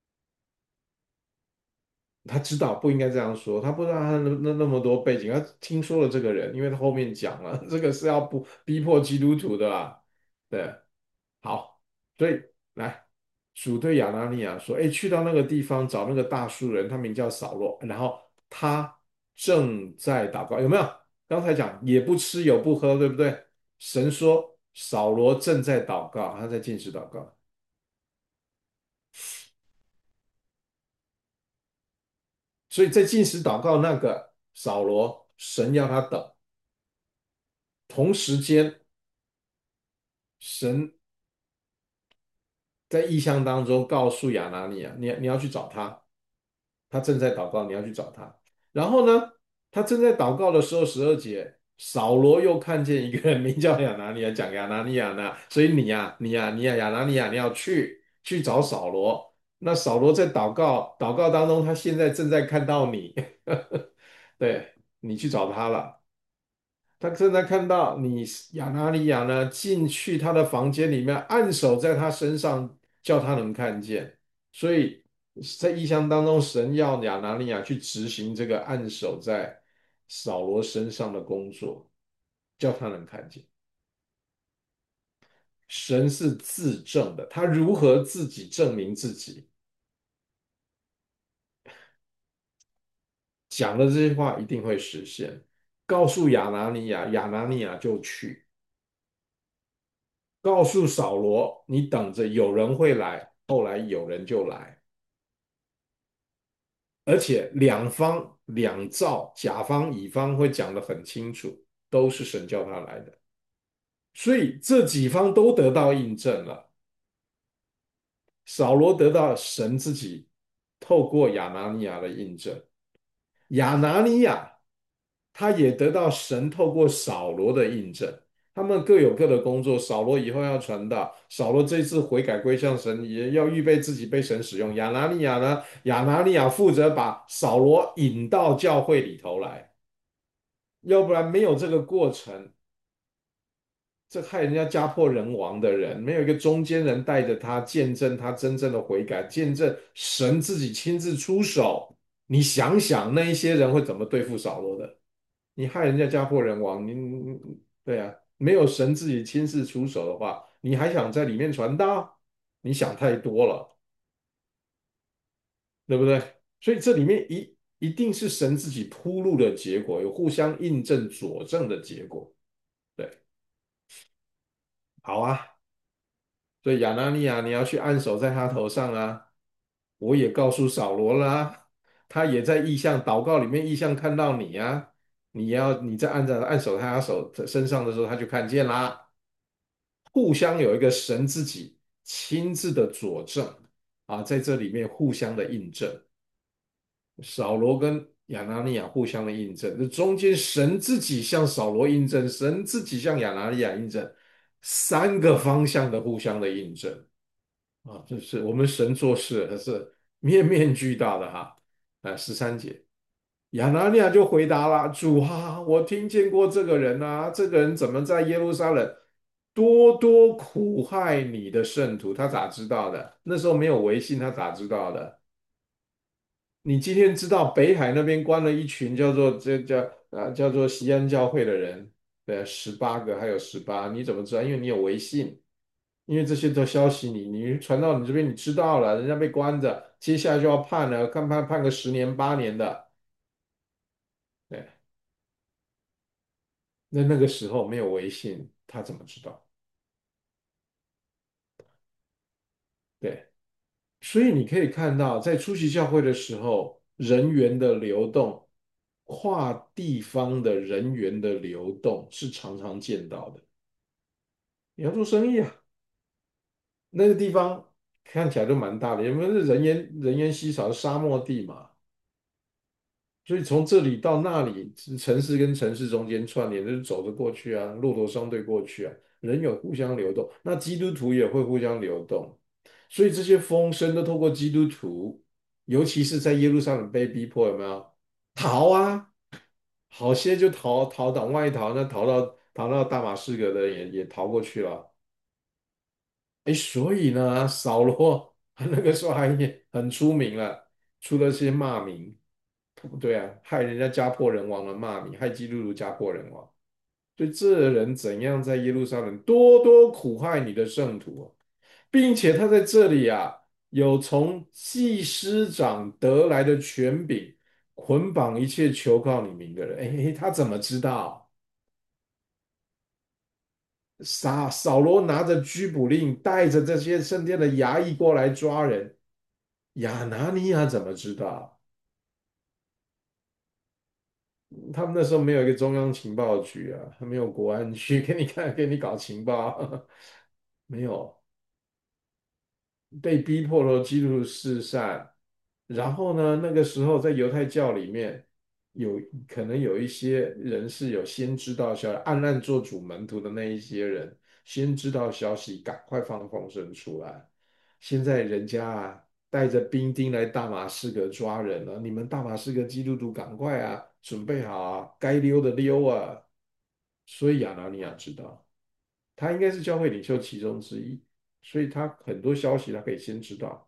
他知道不应该这样说，他不知道他那么多背景，他听说了这个人，因为他后面讲了，这个是要不逼迫基督徒的啦。对，好，所以来主对亚拿尼亚说：“哎，去到那个地方找那个大树人，他名叫扫罗，然后他正在祷告，有没有？刚才讲也不吃也不喝，对不对？神说扫罗正在祷告，他在禁食祷告，所以在禁食祷告那个扫罗，神要他等。”同时间，神在异象当中告诉亚拿尼亚，你要去找他，他正在祷告，你要去找他。然后呢，他正在祷告的时候，12节，扫罗又看见一个人名叫亚拿尼亚，讲亚拿尼亚呢，所以你呀，亚拿尼亚，你要去找扫罗。那扫罗在祷告当中，他现在正在看到你，对，你去找他了。他正在看到你亚拿尼亚呢进去他的房间里面，按手在他身上，叫他能看见。所以在异象当中，神要亚拿尼亚去执行这个按手在扫罗身上的工作，叫他能看见。神是自证的，他如何自己证明自己？讲的这些话一定会实现。告诉亚拿尼亚，亚拿尼亚就去。告诉扫罗，你等着，有人会来。后来有人就来，而且两方两造，甲方乙方会讲得很清楚，都是神叫他来的，所以这几方都得到印证了。扫罗得到神自己透过亚拿尼亚的印证，亚拿尼亚他也得到神透过扫罗的印证，他们各有各的工作。扫罗以后要传道，扫罗这次悔改归向神，也要预备自己被神使用。亚拿尼亚呢？亚拿尼亚负责把扫罗引到教会里头来，要不然没有这个过程， 这害人家家破人亡的人，没有一个中间人带着他见证他真正的悔改，见证神自己亲自出手。你想想，那一些人会怎么对付扫罗的？你害人家家破人亡，对啊，没有神自己亲自出手的话，你还想在里面传道？你想太多了，对不对？所以这里面一定是神自己铺路的结果，有互相印证佐证的结果。对，好啊。所以亚拿尼亚，你要去按手在他头上啊！我也告诉扫罗了啊，他也在意象祷告里面意象看到你啊，你在按手在他身上的时候，他就看见啦。互相有一个神自己亲自的佐证啊，在这里面互相的印证，扫罗跟亚拿尼亚互相的印证，这中间神自己向扫罗印证，神自己向亚拿尼亚印证，三个方向的互相的印证。啊，这是我们神做事还是面面俱到的哈。13节，亚拿尼亚就回答了：主啊，我听见过这个人啊，这个人怎么在耶路撒冷多多苦害你的圣徒？他咋知道的？那时候没有微信，他咋知道的？你今天知道北海那边关了一群叫做西安教会的人，对，18个还有18，你怎么知道？因为你有微信。因为这些的消息你传到你这边，你知道了，人家被关着，接下来就要判了，看判个10年8年的。对，那个时候没有微信，他怎么知道？对，所以你可以看到，在出席教会的时候，人员的流动，跨地方的人员的流动是常常见到的。你要做生意啊，那个地方看起来都蛮大的，因为是人烟稀少的沙漠地嘛。所以从这里到那里，城市跟城市中间串联，就是走着过去啊，骆驼相对过去啊，人有互相流动，那基督徒也会互相流动，所以这些风声都透过基督徒，尤其是在耶路撒冷被逼迫，有没有逃啊？好些就逃往外逃，那逃到大马士革的也逃过去了。哎，所以呢，扫罗那个时候还很出名了，出了些骂名。对啊，害人家家破人亡的骂你，害基督徒家破人亡。所以这人怎样在耶路撒冷多多苦害你的圣徒啊，并且他在这里啊，有从祭司长得来的权柄，捆绑一切求告你名的人。哎，他怎么知道？扫罗拿着拘捕令，带着这些圣殿的衙役过来抓人，亚拿尼亚怎么知道？他们那时候没有一个中央情报局啊，没有国安局给你搞情报，没有。被逼迫了基督徒四散，然后呢，那个时候在犹太教里面有可能有一些人是有先知道消息，暗暗做主门徒的那一些人，先知道消息，赶快放风声出来。现在人家啊带着兵丁来大马士革抓人了，你们大马士革基督徒赶快啊，准备好啊，该溜的溜啊。所以亚拿尼亚知道。他应该是教会领袖其中之一，所以他很多消息他可以先知道。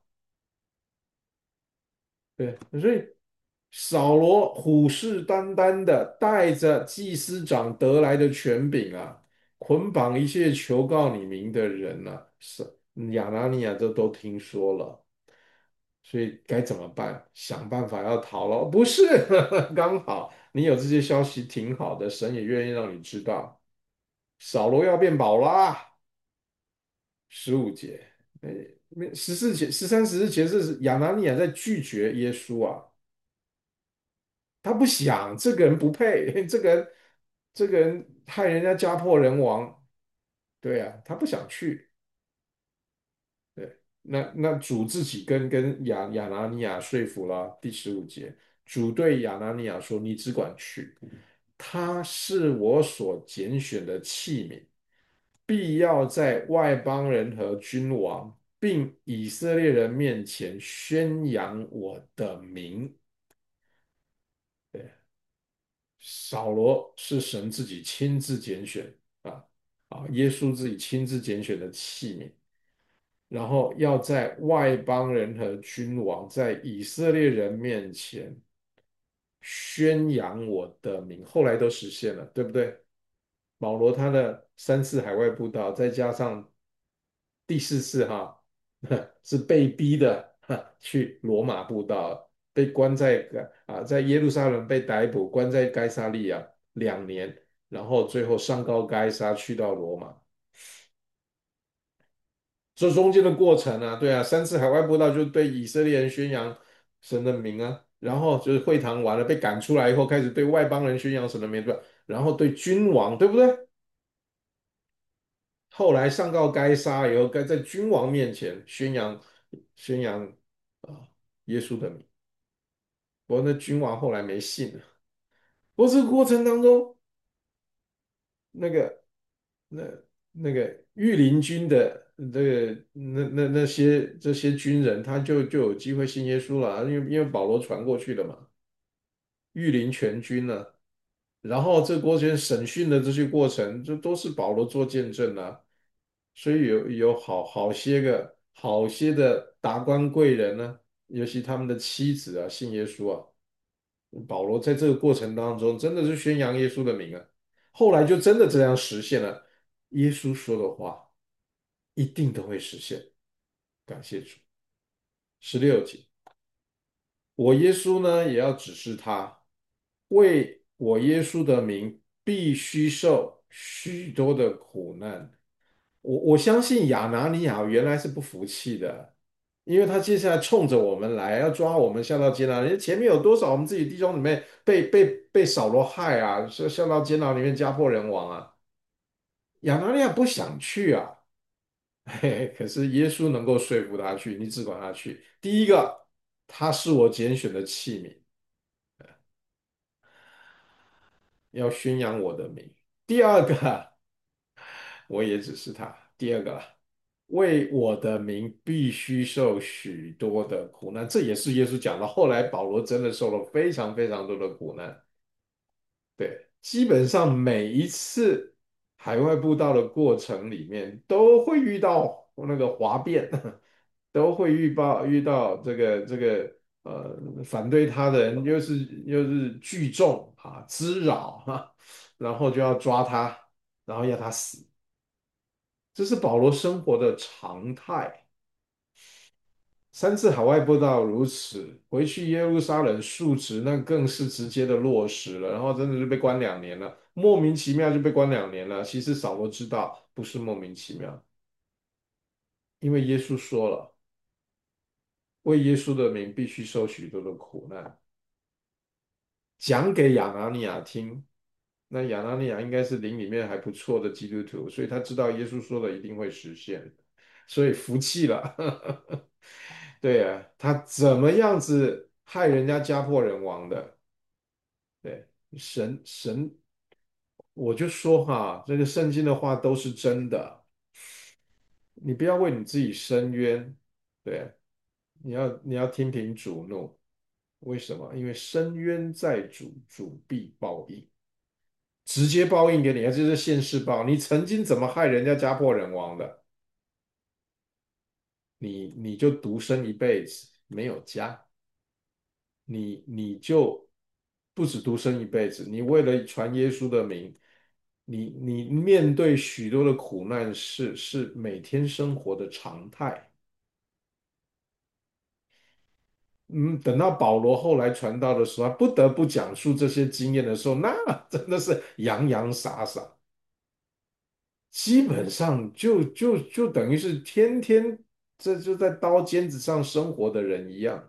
对，所以扫罗虎视眈眈的带着祭司长得来的权柄啊，捆绑一切求告你名的人啊，是亚拿尼亚都听说了，所以该怎么办？想办法要逃了。不是，刚好你有这些消息挺好的，神也愿意让你知道，扫罗要变宝啦。15节，哎，14节、13、14节是亚拿尼亚在拒绝耶稣啊，他不想，这个人不配，这个人害人家家破人亡，对啊，他不想去，对，那主自己跟亚拿尼亚说服了，第15节，主对亚拿尼亚说：“你只管去，他是我所拣选的器皿。”必要在外邦人和君王，并以色列人面前宣扬我的名。对，扫罗是神自己亲自拣选啊。 啊，耶稣自己亲自拣选的器皿，然后要在外邦人和君王，在以色列人面前宣扬我的名，后来都实现了，对不对？保罗他的3次海外布道，再加上第4次哈，是被逼的去罗马布道，被关在在耶路撒冷被逮捕，关在该撒利亚2年，然后最后上告该撒，去到罗马。这中间的过程啊，对啊，3次海外布道就对以色列人宣扬神的名啊，然后就是会堂完了被赶出来以后，开始对外邦人宣扬神的名，对吧？然后对君王，对不对？后来上告该杀以后，该在君王面前宣扬耶稣的名。不过那君王后来没信了。不过这个过程当中，那个那那个御林军的这个那些这些军人，他就有机会信耶稣了啊，因为保罗传过去了嘛，御林全军呢。然后这过程审讯的这些过程，这都是保罗做见证啊。所以有好些的达官贵人呢，尤其他们的妻子啊，信耶稣啊。保罗在这个过程当中，真的是宣扬耶稣的名啊。后来就真的这样实现了，耶稣说的话一定都会实现。感谢主。16节，我耶稣呢，也要指示他，为我耶稣的名，必须受许多的苦难。我相信亚拿尼亚原来是不服气的，因为他接下来冲着我们来，要抓我们下到监牢。人家前面有多少我们自己弟兄里面被扫罗害啊，下到监牢里面家破人亡啊。亚拿尼亚不想去啊，嘿嘿，可是耶稣能够说服他去，你只管他去。第一个，他是我拣选的器皿，要宣扬我的名。第二个，我也只是他。第二个啦，为我的名必须受许多的苦难，这也是耶稣讲的。后来保罗真的受了非常非常多的苦难。对，基本上每一次海外布道的过程里面，都会遇到那个哗变，都会遇到这个反对他的人，又是聚众滋扰然后就要抓他，然后要他死。这是保罗生活的常态。3次海外布道如此，回去耶路撒冷述职，那更是直接的落实了。然后真的是被关2年了，莫名其妙就被关2年了。其实扫罗知道不是莫名其妙，因为耶稣说了，为耶稣的名必须受许多的苦难，讲给亚拿尼亚听。那亚拿尼亚应该是灵里面还不错的基督徒，所以他知道耶稣说的一定会实现，所以服气了。对啊，他怎么样子害人家家破人亡的？对，神，我就说哈，这个圣经的话都是真的，你不要为你自己申冤。对，你要听凭主怒。为什么？因为深渊在主，主必报应，直接报应给你，而且是现世报。你曾经怎么害人家家破人亡的，你就独身一辈子没有家，你就不止独身一辈子，你为了传耶稣的名，你面对许多的苦难是每天生活的常态。等到保罗后来传道的时候，他不得不讲述这些经验的时候，那真的是洋洋洒洒，基本上就等于是天天这就在刀尖子上生活的人一样。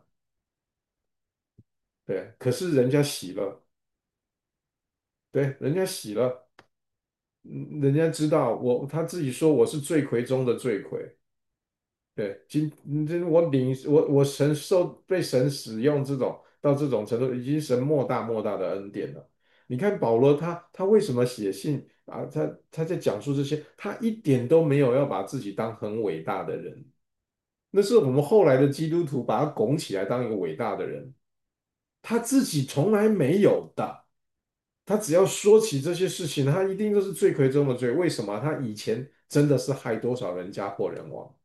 对，可是人家喜了，对，人家喜了。人家知道他自己说我是罪魁中的罪魁。对，这我被神使用到这种程度，已经神莫大莫大的恩典了。你看保罗他为什么写信啊？他在讲述这些，他一点都没有要把自己当很伟大的人，那是我们后来的基督徒把他拱起来当一个伟大的人，他自己从来没有的。 他只要说起这些事情，他一定都是罪魁中的罪。为什么？他以前真的是害多少人家破人亡，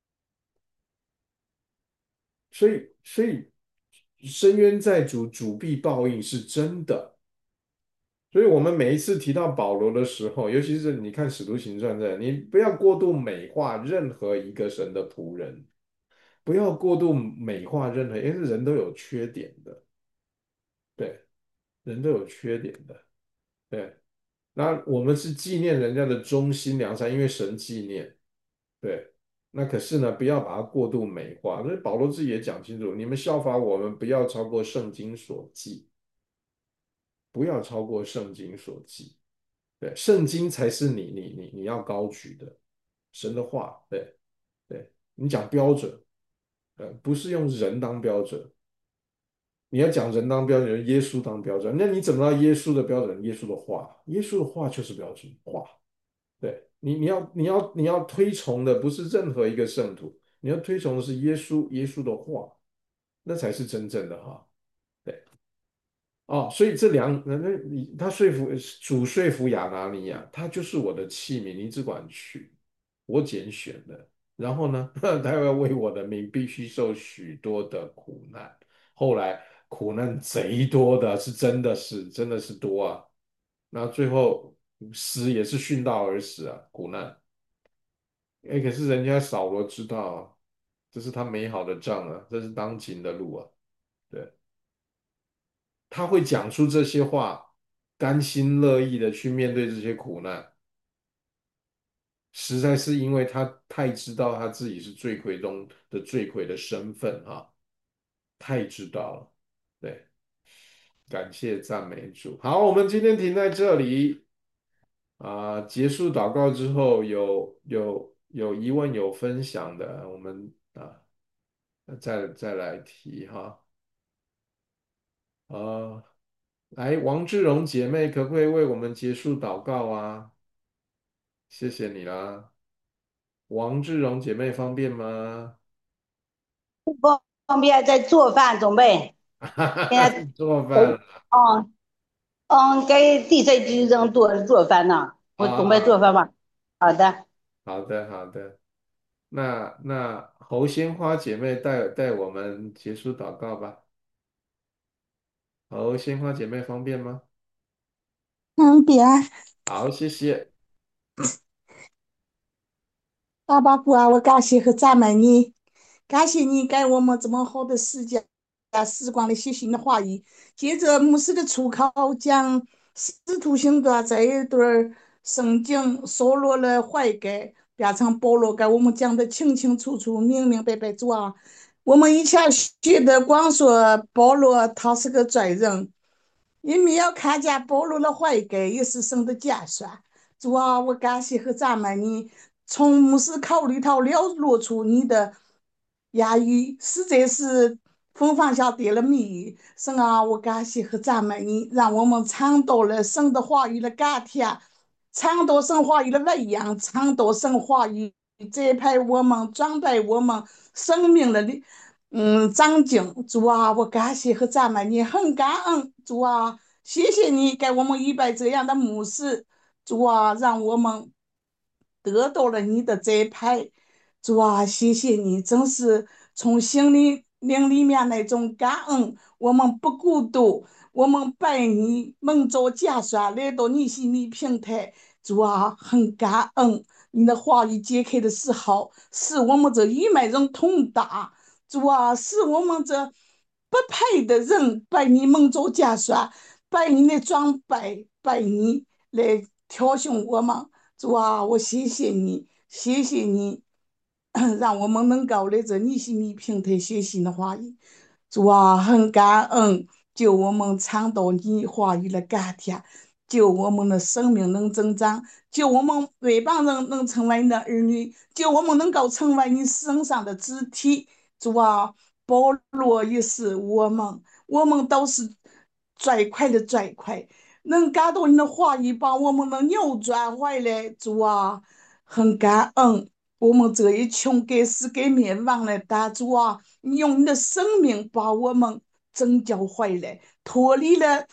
所以深渊在主，主必报应是真的。所以，我们每一次提到保罗的时候，尤其是你看《使徒行传》这，你不要过度美化任何一个神的仆人，不要过度美化任何，因为人都有缺点的，对，人都有缺点的，对。那我们是纪念人家的忠心良善，因为神纪念，对。那可是呢，不要把它过度美化。那保罗自己也讲清楚，你们效法我们，不要超过圣经所记，不要超过圣经所记。对，圣经才是你要高举的，神的话，对对，你讲标准，不是用人当标准，你要讲人当标准，耶稣当标准，那你怎么知道耶稣的标准？耶稣的话，耶稣的话就是标准话，对你要推崇的不是任何一个圣徒，你要推崇的是耶稣的话，那才是真正的哈，对。哦，所以这他说服亚拿尼亚，他就是我的器皿，你只管去，我拣选的。然后呢，他要为我的名必须受许多的苦难。后来苦难贼多的，是真的是多啊。那最后死也是殉道而死啊，苦难。哎，可是人家扫罗知道啊，这是他美好的仗啊，这是当今的路啊。对。他会讲出这些话，甘心乐意的去面对这些苦难，实在是因为他太知道他自己是罪魁中的罪魁的身份啊，太知道了。对，感谢赞美主。好，我们今天停在这里结束祷告之后，有疑问有分享的，我们再来提哈。啊、来，王志荣姐妹，可不可以为我们结束祷告啊？谢谢你啦。王志荣姐妹方便吗？ 不方便在做饭准备，现在做饭都了嗯给第三局生做饭呢，我准备做啊！ 饭吧。好的， 好的，好的。那侯鲜花姐妹带我们结束祷告吧。侯鲜花姐妹方便吗？ 嗯，别啊， 好，谢谢。 爸爸父啊，我感谢和赞美你，感谢你给我们这么好的时光的写信的话语，借着牧师的出口讲使徒行传这一段儿圣经，说落了悔改，变成保罗给我们讲的清清楚楚、明明白白。主啊，我们以前学的光说保罗他是个罪人，也没有看见保罗的悔改也是神的拣选。主啊，我感谢和赞美你，从牧师口里头了露出你的言语，实在是风放下跌了蜜语。神啊，我感谢和赞美你，让我们尝到了神的话语的甘甜，尝到神话语的喂养，尝到神话语栽培我们、装备我们生命的长进。主啊，我感谢和赞美你，很感恩。主啊，谢谢你给我们预备这样的牧师。主啊，让我们得到了你的栽培。主啊，谢谢你，真是从心里灵里面那种感恩。我们不孤独，我们被你蒙着拣选来到你心里平台。主啊，很感恩你的话语揭开的时候，使我们这愚昧人同大。主啊，使我们这不配的人被你蒙着拣选，被你的装备，被你来挑选我们。主啊，我谢谢你，谢谢你，让我们能够在这你心里平台学习的话语。主啊，很感恩，就我们尝到你话语的甘甜，就我们的生命能增长，就我们外邦人能成为你的儿女，就我们能够成为你身上的肢体。主啊，保罗也是我们都是最快的最快。能感到你的话语，把我们能扭转回来。主啊，很感恩我们这一群该死该灭亡的大主啊，你用你的生命把我们拯救回来，脱离了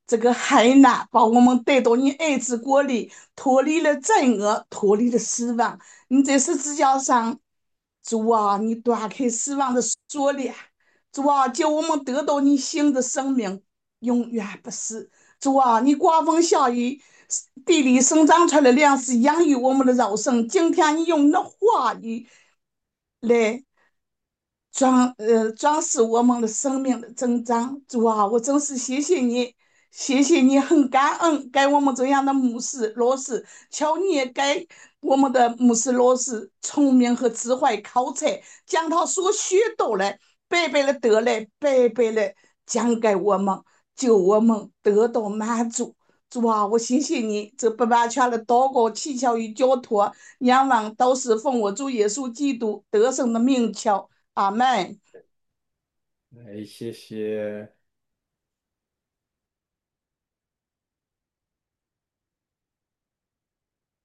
这个海难，把我们带到你爱子国里，脱离了罪恶，脱离了死亡。你在十字架上，主啊，你断开死亡的锁链，主啊，叫我们得到你新的生命，永远不死。主啊，你刮风下雨，地里生长出来的粮食养育我们的肉身。今天你用你的话语来装饰我们的生命的增长。主啊，我真是谢谢你，谢谢你，很感恩给我们这样的牧师老师，求你也给我们的牧师老师聪明和智慧口才，将他所学到的白白的得来，白白的讲给我们，救我们得到满足。主啊，我谢谢你，这不完全的祷告、祈求与交托，仰望都是奉我主耶稣基督得胜的名求。阿门。 谢谢